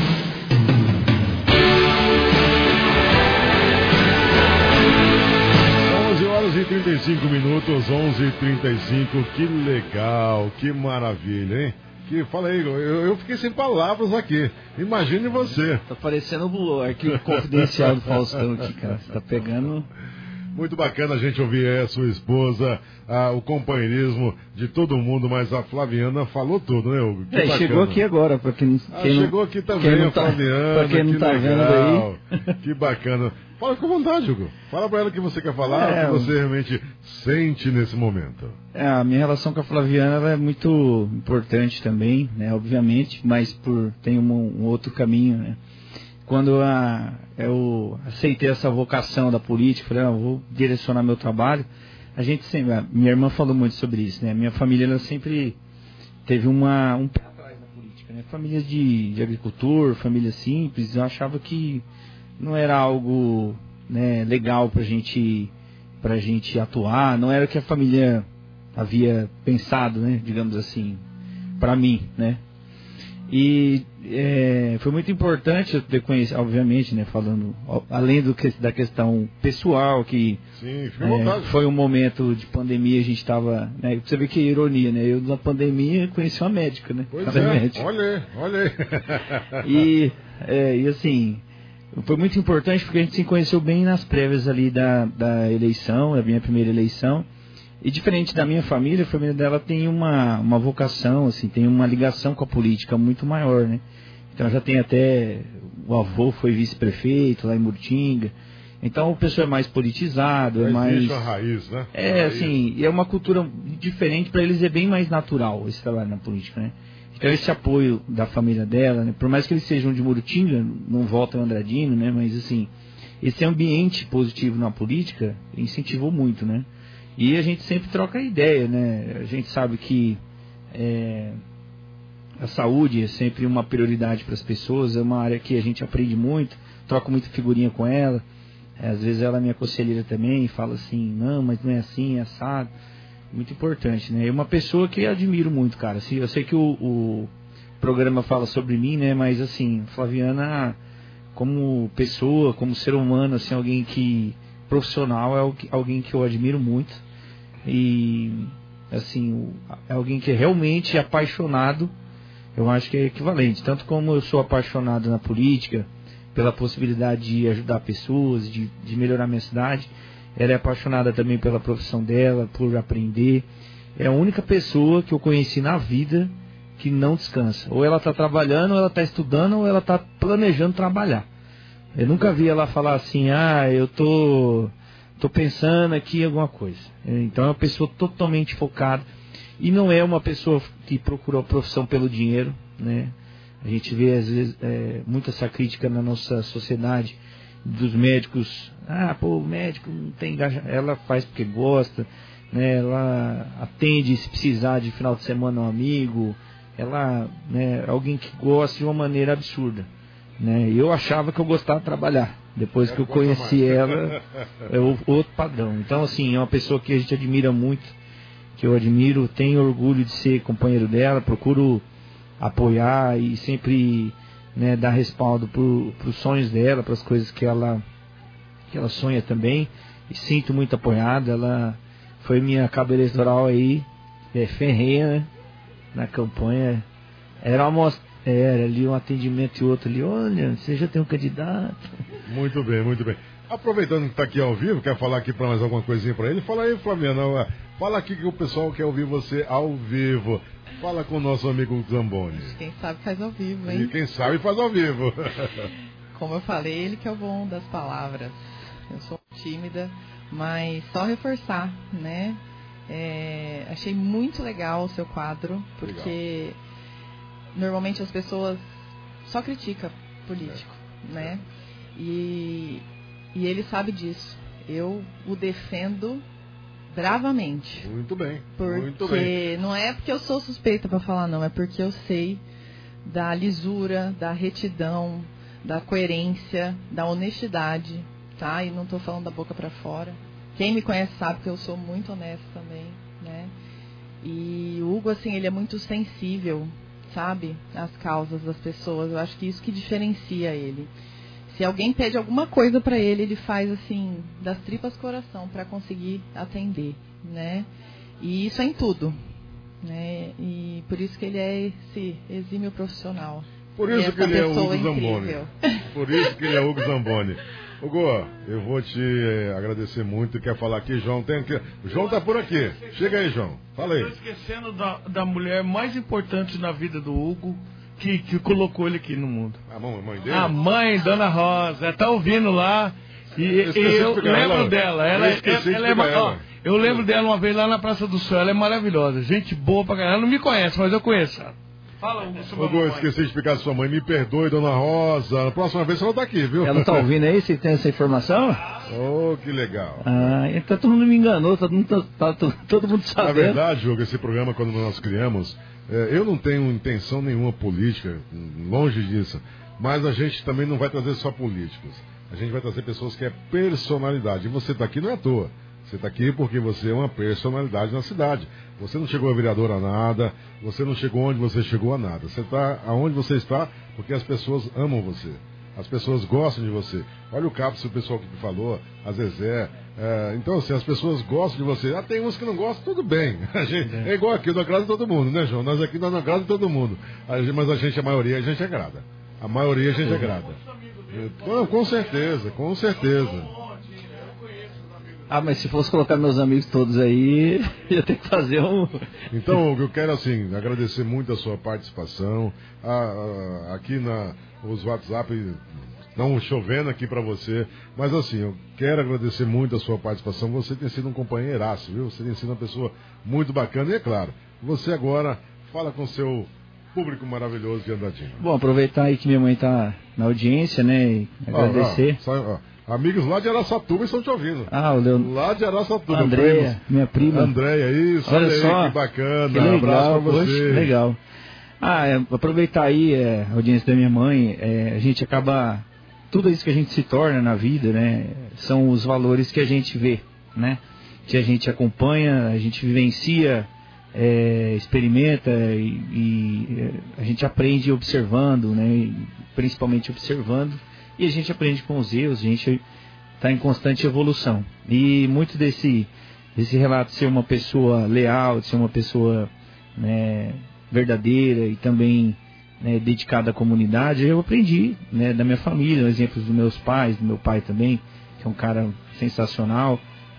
onze horas e trinta e cinco minutos, onze e trinta e cinco, que legal, que maravilha, hein? Que, fala aí, eu, eu fiquei sem palavras aqui. Imagine você. Tá parecendo o arquivo confidencial do Faustão aqui, cara. Você tá pegando... Muito bacana a gente ouvir a sua esposa, a, o companheirismo de todo mundo, mas a Flaviana falou tudo, né, Hugo? Que é, chegou aqui agora, pra quem, ah, quem chegou não, aqui também, não a tá, Flaviana, pra quem não que tá legal, vendo aí. Que bacana. Fala com vontade, Hugo. Fala pra ela o que você quer falar, é, o que você realmente sente nesse momento. É, a minha relação com a Flaviana ela é muito importante também, né, obviamente, mas por tem um, um outro caminho, né. Quando a, eu aceitei essa vocação da política, falei, ah, vou direcionar meu trabalho, a gente sempre, a minha irmã falou muito sobre isso, né? Minha família ela sempre teve uma, um pé atrás na política, né? Família de, de agricultor, família simples, eu achava que não era algo, né, legal pra gente, pra gente atuar, não era o que a família havia pensado, né? Digamos assim, pra mim, né? E é, foi muito importante eu ter conhecido, obviamente, né, falando, além do que, da questão pessoal, que Sim, é, foi um momento de pandemia, a gente estava, né, você vê que é ironia, né, eu na pandemia conheci uma médica, né, pois é, médica. olha aí, olha aí. e, é, e assim, foi muito importante porque a gente se conheceu bem nas prévias ali da, da eleição, da minha primeira eleição. E diferente da minha família, a família dela tem uma, uma vocação, assim, tem uma ligação com a política muito maior, né? Então já tem até, o avô foi vice-prefeito lá em Murtinga, então o pessoal é mais politizado, é mais... a raiz, né? É, a raiz. Assim, é uma cultura diferente, para eles é bem mais natural esse trabalho na política, né? Então esse apoio da família dela, né? Por mais que eles sejam de Murtinga, não votam Andradino, né? Mas assim, esse ambiente positivo na política incentivou muito, né? E a gente sempre troca ideia, né? A gente sabe que é, a saúde é sempre uma prioridade para as pessoas, é uma área que a gente aprende muito, troca muita figurinha com ela. É, às vezes ela é minha conselheira também, fala assim, não, mas não é assim, é assado. Muito importante, né? É uma pessoa que eu admiro muito, cara. Assim, eu sei que o, o programa fala sobre mim, né? Mas assim, Flaviana, como pessoa, como ser humano, assim, alguém que... profissional, é alguém que eu admiro muito e assim, é alguém que é realmente apaixonado, eu acho que é equivalente, tanto como eu sou apaixonado na política pela possibilidade de ajudar pessoas, de, de melhorar minha cidade, ela é apaixonada também pela profissão dela, por aprender. É a única pessoa que eu conheci na vida que não descansa. Ou ela está trabalhando, ou ela está estudando, ou ela está planejando trabalhar. Eu nunca vi ela falar assim, ah, eu tô, tô pensando aqui em alguma coisa. Então é uma pessoa totalmente focada. E não é uma pessoa que procura a profissão pelo dinheiro, né? A gente vê, às vezes, é, muita essa crítica na nossa sociedade dos médicos. Ah, pô, o médico não tem engajamento. Ela faz porque gosta, né? Ela atende, se precisar, de final de semana um amigo. Ela, né, é alguém que gosta de uma maneira absurda, né? Eu achava que eu gostava de trabalhar. Depois que eu conheci ela, é outro padrão. Então, assim, é uma pessoa que a gente admira muito, que eu admiro, tenho orgulho de ser companheiro dela, procuro apoiar e sempre, né, dar respaldo para os sonhos dela, para as coisas que ela, que ela sonha também. E sinto muito apoiado. Ela foi minha cabo eleitoral aí, é, ferrenha, né, na campanha. Era uma, era ali um atendimento e outro ali. Olha, você já tem um candidato. Muito bem, muito bem. Aproveitando que está aqui ao vivo, quer falar aqui para mais alguma coisinha para ele? Fala aí, Flamiano. Fala aqui que o pessoal quer ouvir você ao vivo. Fala com o nosso amigo Zamboni. Quem sabe faz ao vivo, hein? E quem sabe faz ao vivo. Como eu falei, ele que é o bom das palavras. Eu sou tímida, mas só reforçar, né? É, achei muito legal o seu quadro, porque legal. Normalmente as pessoas só criticam político, é. né? E, e ele sabe disso. Eu o defendo bravamente. Muito bem. Porque muito bem. Não é porque eu sou suspeita para falar, não. É porque eu sei da lisura, da retidão, da coerência, da honestidade, tá? E não estou falando da boca para fora. Quem me conhece sabe que eu sou muito honesta também, né? E o Hugo, assim, ele é muito sensível, sabe? Às causas das pessoas. Eu acho que isso que diferencia ele. Se alguém pede alguma coisa para ele, ele faz assim, das tripas coração, para conseguir atender, né? E isso é em tudo, né? E por isso que ele é esse exímio profissional. Por isso que ele é o Hugo Zamboni. Por isso que ele é o Hugo Zamboni. Hugo, eu vou te eh, agradecer muito. Quer falar aqui, João? Tem que... O João tá por aqui. Chega aí, João. Fala aí. Estou esquecendo da, da mulher mais importante na vida do Hugo, que, que colocou ele aqui no mundo. A mãe dele? A mãe, Dona Rosa. Tá ouvindo lá. E eu, eu lembro ela. dela. Ela, eu ela, ela é uma, ó, eu lembro dela uma vez lá na Praça do Sol. Ela é maravilhosa. Gente boa pra caramba. Ela não me conhece, mas eu conheço ela. Fala, Hugo, sobre Hugo, eu esqueci de explicar a sua mãe. Me perdoe, Dona Rosa. Na próxima vez você não tá aqui, viu? Ela tá ouvindo aí? Você tem essa informação? Oh, que legal. Ah, então todo mundo me enganou. Todo mundo, tá, tá, todo mundo sabendo. Na verdade, Hugo, esse programa, quando nós criamos, é, eu não tenho intenção nenhuma política, longe disso. Mas a gente também não vai trazer só políticos. A gente vai trazer pessoas que é personalidade. E você tá aqui não é à toa. Você está aqui porque você é uma personalidade na cidade. Você não chegou a vereador a nada, você não chegou onde você chegou a nada. Você está aonde você está porque as pessoas amam você. As pessoas gostam de você. Olha o Capes, o pessoal que falou, a Zezé. É, então, assim, as pessoas gostam de você. Ah, tem uns que não gostam, tudo bem. A gente, é. é igual aqui, eu não agrado todo mundo, né, João? Nós aqui não agradamos todo mundo. A gente, mas a gente, a maioria, a gente agrada. A maioria a gente agrada. Não, com certeza, com certeza. Ah, mas se fosse colocar meus amigos todos aí, ia ter que fazer um... Então, eu quero, assim, agradecer muito a sua participação. A, a, aqui na, os WhatsApp estão chovendo aqui para você. Mas, assim, eu quero agradecer muito a sua participação. Você tem sido um companheiraço, viu? Você tem sido uma pessoa muito bacana. E, é claro, você agora fala com o seu público maravilhoso de Andradina. Bom, aproveitar aí que minha mãe está na audiência, né? E agradecer. Ah, ah, só, ah. Amigos lá de Araçatuba estão te ouvindo. Ah, o Leon... Lá de Araçatuba. Andréia, minha prima. Andréia, isso. Olha aí, só. Que bacana. Que legal, um abraço pra você. Poxa, legal. Ah, é, aproveitar aí é, a audiência da minha mãe. É, a gente acaba... Tudo isso que a gente se torna na vida, né? São os valores que a gente vê, né? Que a gente acompanha, a gente vivencia, é, experimenta e, e a gente aprende observando, né? E, principalmente observando. E a gente aprende com os erros, a gente está em constante evolução. E muito desse, desse relato de ser uma pessoa leal, de ser uma pessoa, né, verdadeira e também, né, dedicada à comunidade, eu aprendi, né, da minha família, exemplos dos meus pais, do meu pai também, que é um cara sensacional,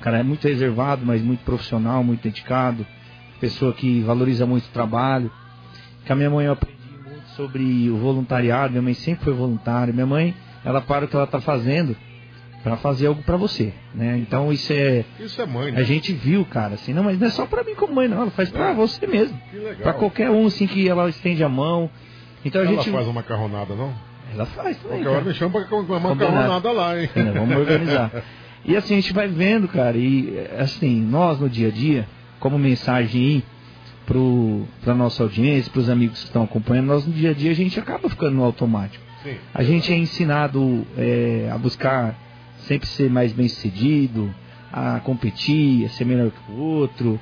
cara é muito reservado, mas muito profissional, muito dedicado, pessoa que valoriza muito o trabalho. Com a minha mãe eu aprendi muito sobre o voluntariado, minha mãe sempre foi voluntária, minha mãe, ela para o que ela está fazendo para fazer algo para você, né? Então isso é... Isso é mãe, né? A gente viu, cara, assim, não, mas não é só para mim como mãe, não, ela faz para é. você mesmo. Que legal. Para qualquer um, assim, que ela estende a mão. Então a ela gente... faz uma macarronada, não? Ela faz também, Qualquer hora me chama para uma macarronada lá, hein? É, vamos organizar. E assim, a gente vai vendo, cara, e assim, nós no dia a dia, como mensagem aí pro, pra nossa audiência, pros amigos que estão acompanhando, nós no dia a dia a gente acaba ficando no automático. Sim. A gente é ensinado é, a buscar sempre ser mais bem sucedido, a competir, a ser melhor que o outro,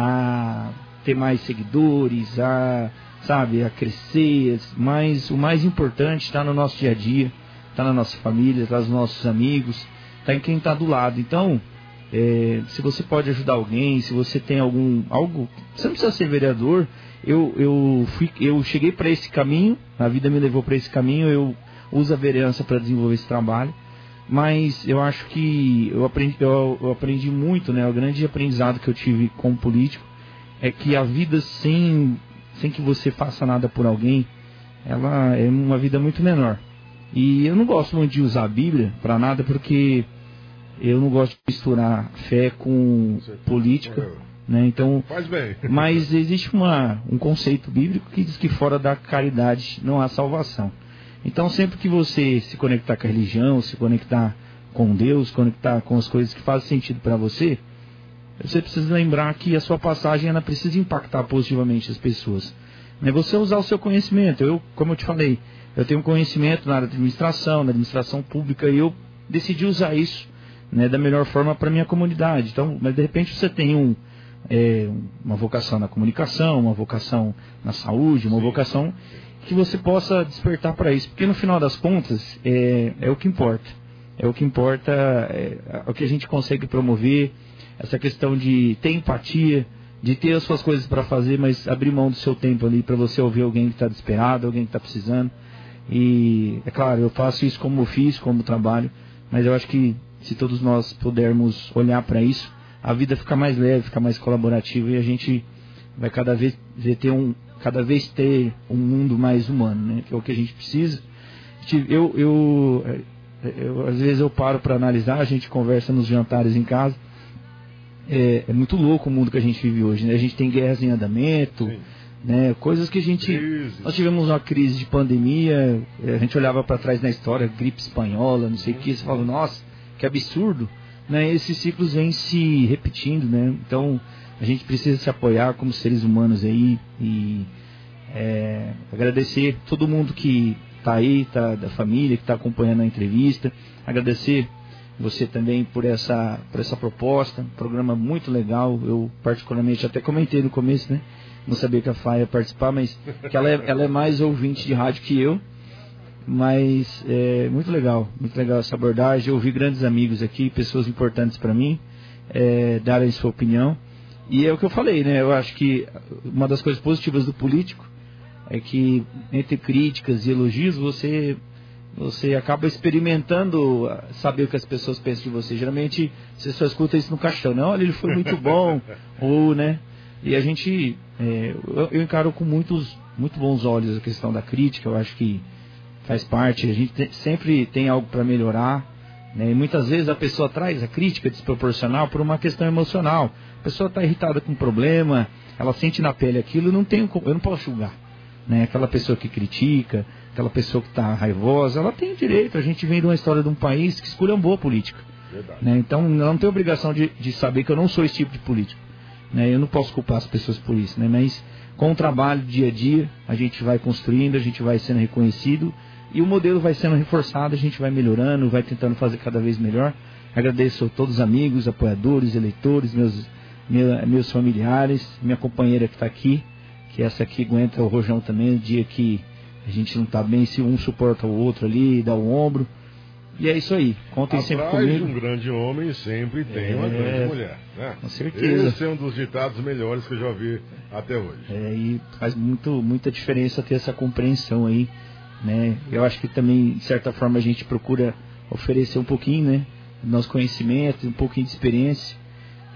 a ter mais seguidores, a, sabe, a crescer, mas o mais importante está no nosso dia a dia, está na nossa família, está nos nossos amigos, está em quem está do lado. Então, é, se você pode ajudar alguém, se você tem algum algo, você não precisa ser vereador. Eu eu fui, eu cheguei para esse caminho, a vida me levou para esse caminho. Eu uso a vereança para desenvolver esse trabalho, mas eu acho que eu aprendi, eu, eu aprendi muito, né? O grande aprendizado que eu tive como político é que a vida sem sem que você faça nada por alguém, ela é uma vida muito menor. E eu não gosto muito de usar a Bíblia para nada, porque eu não gosto de misturar fé com política, né? Então, faz bem. Mas existe uma, um conceito bíblico que diz que fora da caridade não há salvação. Então, sempre que você se conectar com a religião, se conectar com Deus, conectar com as coisas que fazem sentido para você, você precisa lembrar que a sua passagem ela precisa impactar positivamente as pessoas. É você usar o seu conhecimento. Eu, como eu te falei, eu tenho conhecimento na área de administração, na administração pública, e eu decidi usar isso, né, da melhor forma para a minha comunidade. Então, mas de repente você tem um, é, uma vocação na comunicação, uma vocação na saúde, uma Sim. vocação que você possa despertar para isso. Porque no final das contas, é, é o que importa. É o que importa, é, é o que a gente consegue promover, essa questão de ter empatia, de ter as suas coisas para fazer, mas abrir mão do seu tempo ali para você ouvir alguém que está desesperado, alguém que está precisando. E, é claro, eu faço isso como ofício, como trabalho, mas eu acho que se todos nós pudermos olhar para isso, a vida fica mais leve, fica mais colaborativa, e a gente vai cada vez ter um, cada vez ter um mundo mais humano, né? Que é o que a gente precisa. Eu, eu, eu às vezes eu paro para analisar, a gente conversa nos jantares em casa. É, é muito louco o mundo que a gente vive hoje, né? A gente tem guerras em andamento, né? Coisas que a gente... Crise. Nós tivemos uma crise de pandemia, a gente olhava para trás na história, gripe espanhola, não sei o que, você fala, nossa, que absurdo, né? Esses ciclos vêm se repetindo, né? Então a gente precisa se apoiar como seres humanos aí e é, agradecer todo mundo que está aí, tá, da família, que está acompanhando a entrevista, agradecer você também por essa, por essa proposta, um programa muito legal. Eu particularmente até comentei no começo, né? Não sabia que a Fá ia participar, mas que ela é, ela é mais ouvinte de rádio que eu. Mas é muito legal, muito legal essa abordagem. Eu ouvi grandes amigos aqui, pessoas importantes para mim, é, darem sua opinião. E é o que eu falei, né? Eu acho que uma das coisas positivas do político é que entre críticas e elogios você... você acaba experimentando saber o que as pessoas pensam de você. Geralmente você só escuta isso no caixão, né? Olha, ele foi muito bom, ou, né? E a gente, é, eu, eu encaro com muitos, muito bons olhos a questão da crítica. Eu acho que faz parte, a gente tem, sempre tem algo para melhorar, né? E muitas vezes a pessoa traz a crítica desproporcional por uma questão emocional. A pessoa está irritada com um problema, ela sente na pele aquilo, eu não tenho, eu não posso julgar, né? Aquela pessoa que critica, aquela pessoa que está raivosa, ela tem direito. A gente vem de uma história de um país que esculhambou a política, né? Então ela não tem obrigação de, de saber que eu não sou esse tipo de político, né? Eu não posso culpar as pessoas por isso, né? Mas com o trabalho dia a dia a gente vai construindo, a gente vai sendo reconhecido e o modelo vai sendo reforçado, a gente vai melhorando, vai tentando fazer cada vez melhor. Agradeço a todos os amigos, apoiadores, eleitores, meus, meus, meus familiares, minha companheira que está aqui, que essa aqui aguenta o rojão também, o dia que a gente não está bem, se um suporta o outro ali, dá o ombro. E é isso aí, contem Atrás sempre comigo. de um grande homem sempre tem é, uma grande mulher, né? Com certeza. Esse é um dos ditados melhores que eu já ouvi até hoje. É, e faz muito, muita diferença ter essa compreensão aí, né? Eu acho que também, de certa forma, a gente procura oferecer um pouquinho, né, do nosso conhecimento, um pouquinho de experiência.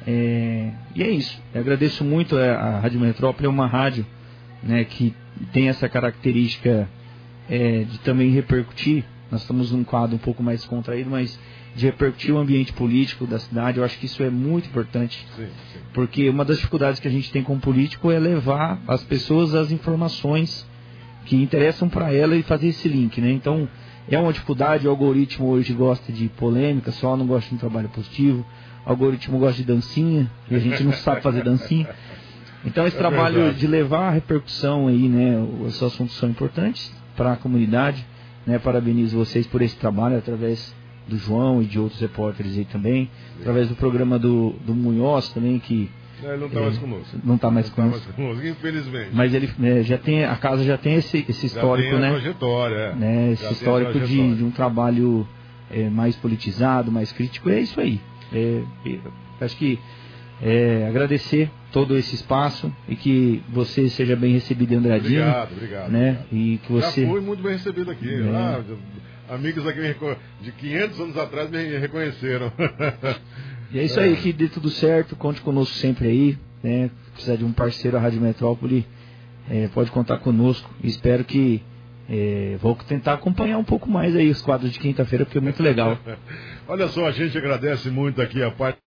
É, e é isso. Eu agradeço muito a, a Rádio Metrópole, é uma rádio, né, que tem essa característica é, de também repercutir. Nós estamos num quadro um pouco mais contraído, mas de repercutir o ambiente político da cidade. Eu acho que isso é muito importante, sim, sim. Porque uma das dificuldades que a gente tem como político é levar as pessoas as informações que interessam para ela e fazer esse link, né? Então, é uma dificuldade. O algoritmo hoje gosta de polêmica, só não gosta de um trabalho positivo. O algoritmo gosta de dancinha, e a gente não sabe fazer dancinha. Então, esse é trabalho verdade. De levar a repercussão aí, né? Os assuntos são importantes para a comunidade, né? Parabenizo vocês por esse trabalho, através do João e de outros repórteres aí também, através do programa do, do Munhoz também, que não, ele não está mais conosco. Não está mais, tá mais conosco, infelizmente. Mas ele né, já tem, a casa já tem esse, esse histórico, já tem a né? Trajetória, é. né? Esse já histórico de, de um trabalho é, mais politizado, mais crítico. É isso aí. É, é, acho que é, agradecer todo esse espaço e que você seja bem recebido em Andradina. Obrigado, obrigado. Né? Obrigado. E que você... Já fui muito bem recebido aqui. É. Ah, amigos aqui de quinhentos anos atrás me reconheceram. E é isso aí, que dê tudo certo, conte conosco sempre aí, né? Se precisar de um parceiro, a Rádio Metrópole, é, pode contar conosco. E espero que é, vou tentar acompanhar um pouco mais aí os quadros de quinta-feira, porque é muito legal. Olha só, a gente agradece muito aqui a parte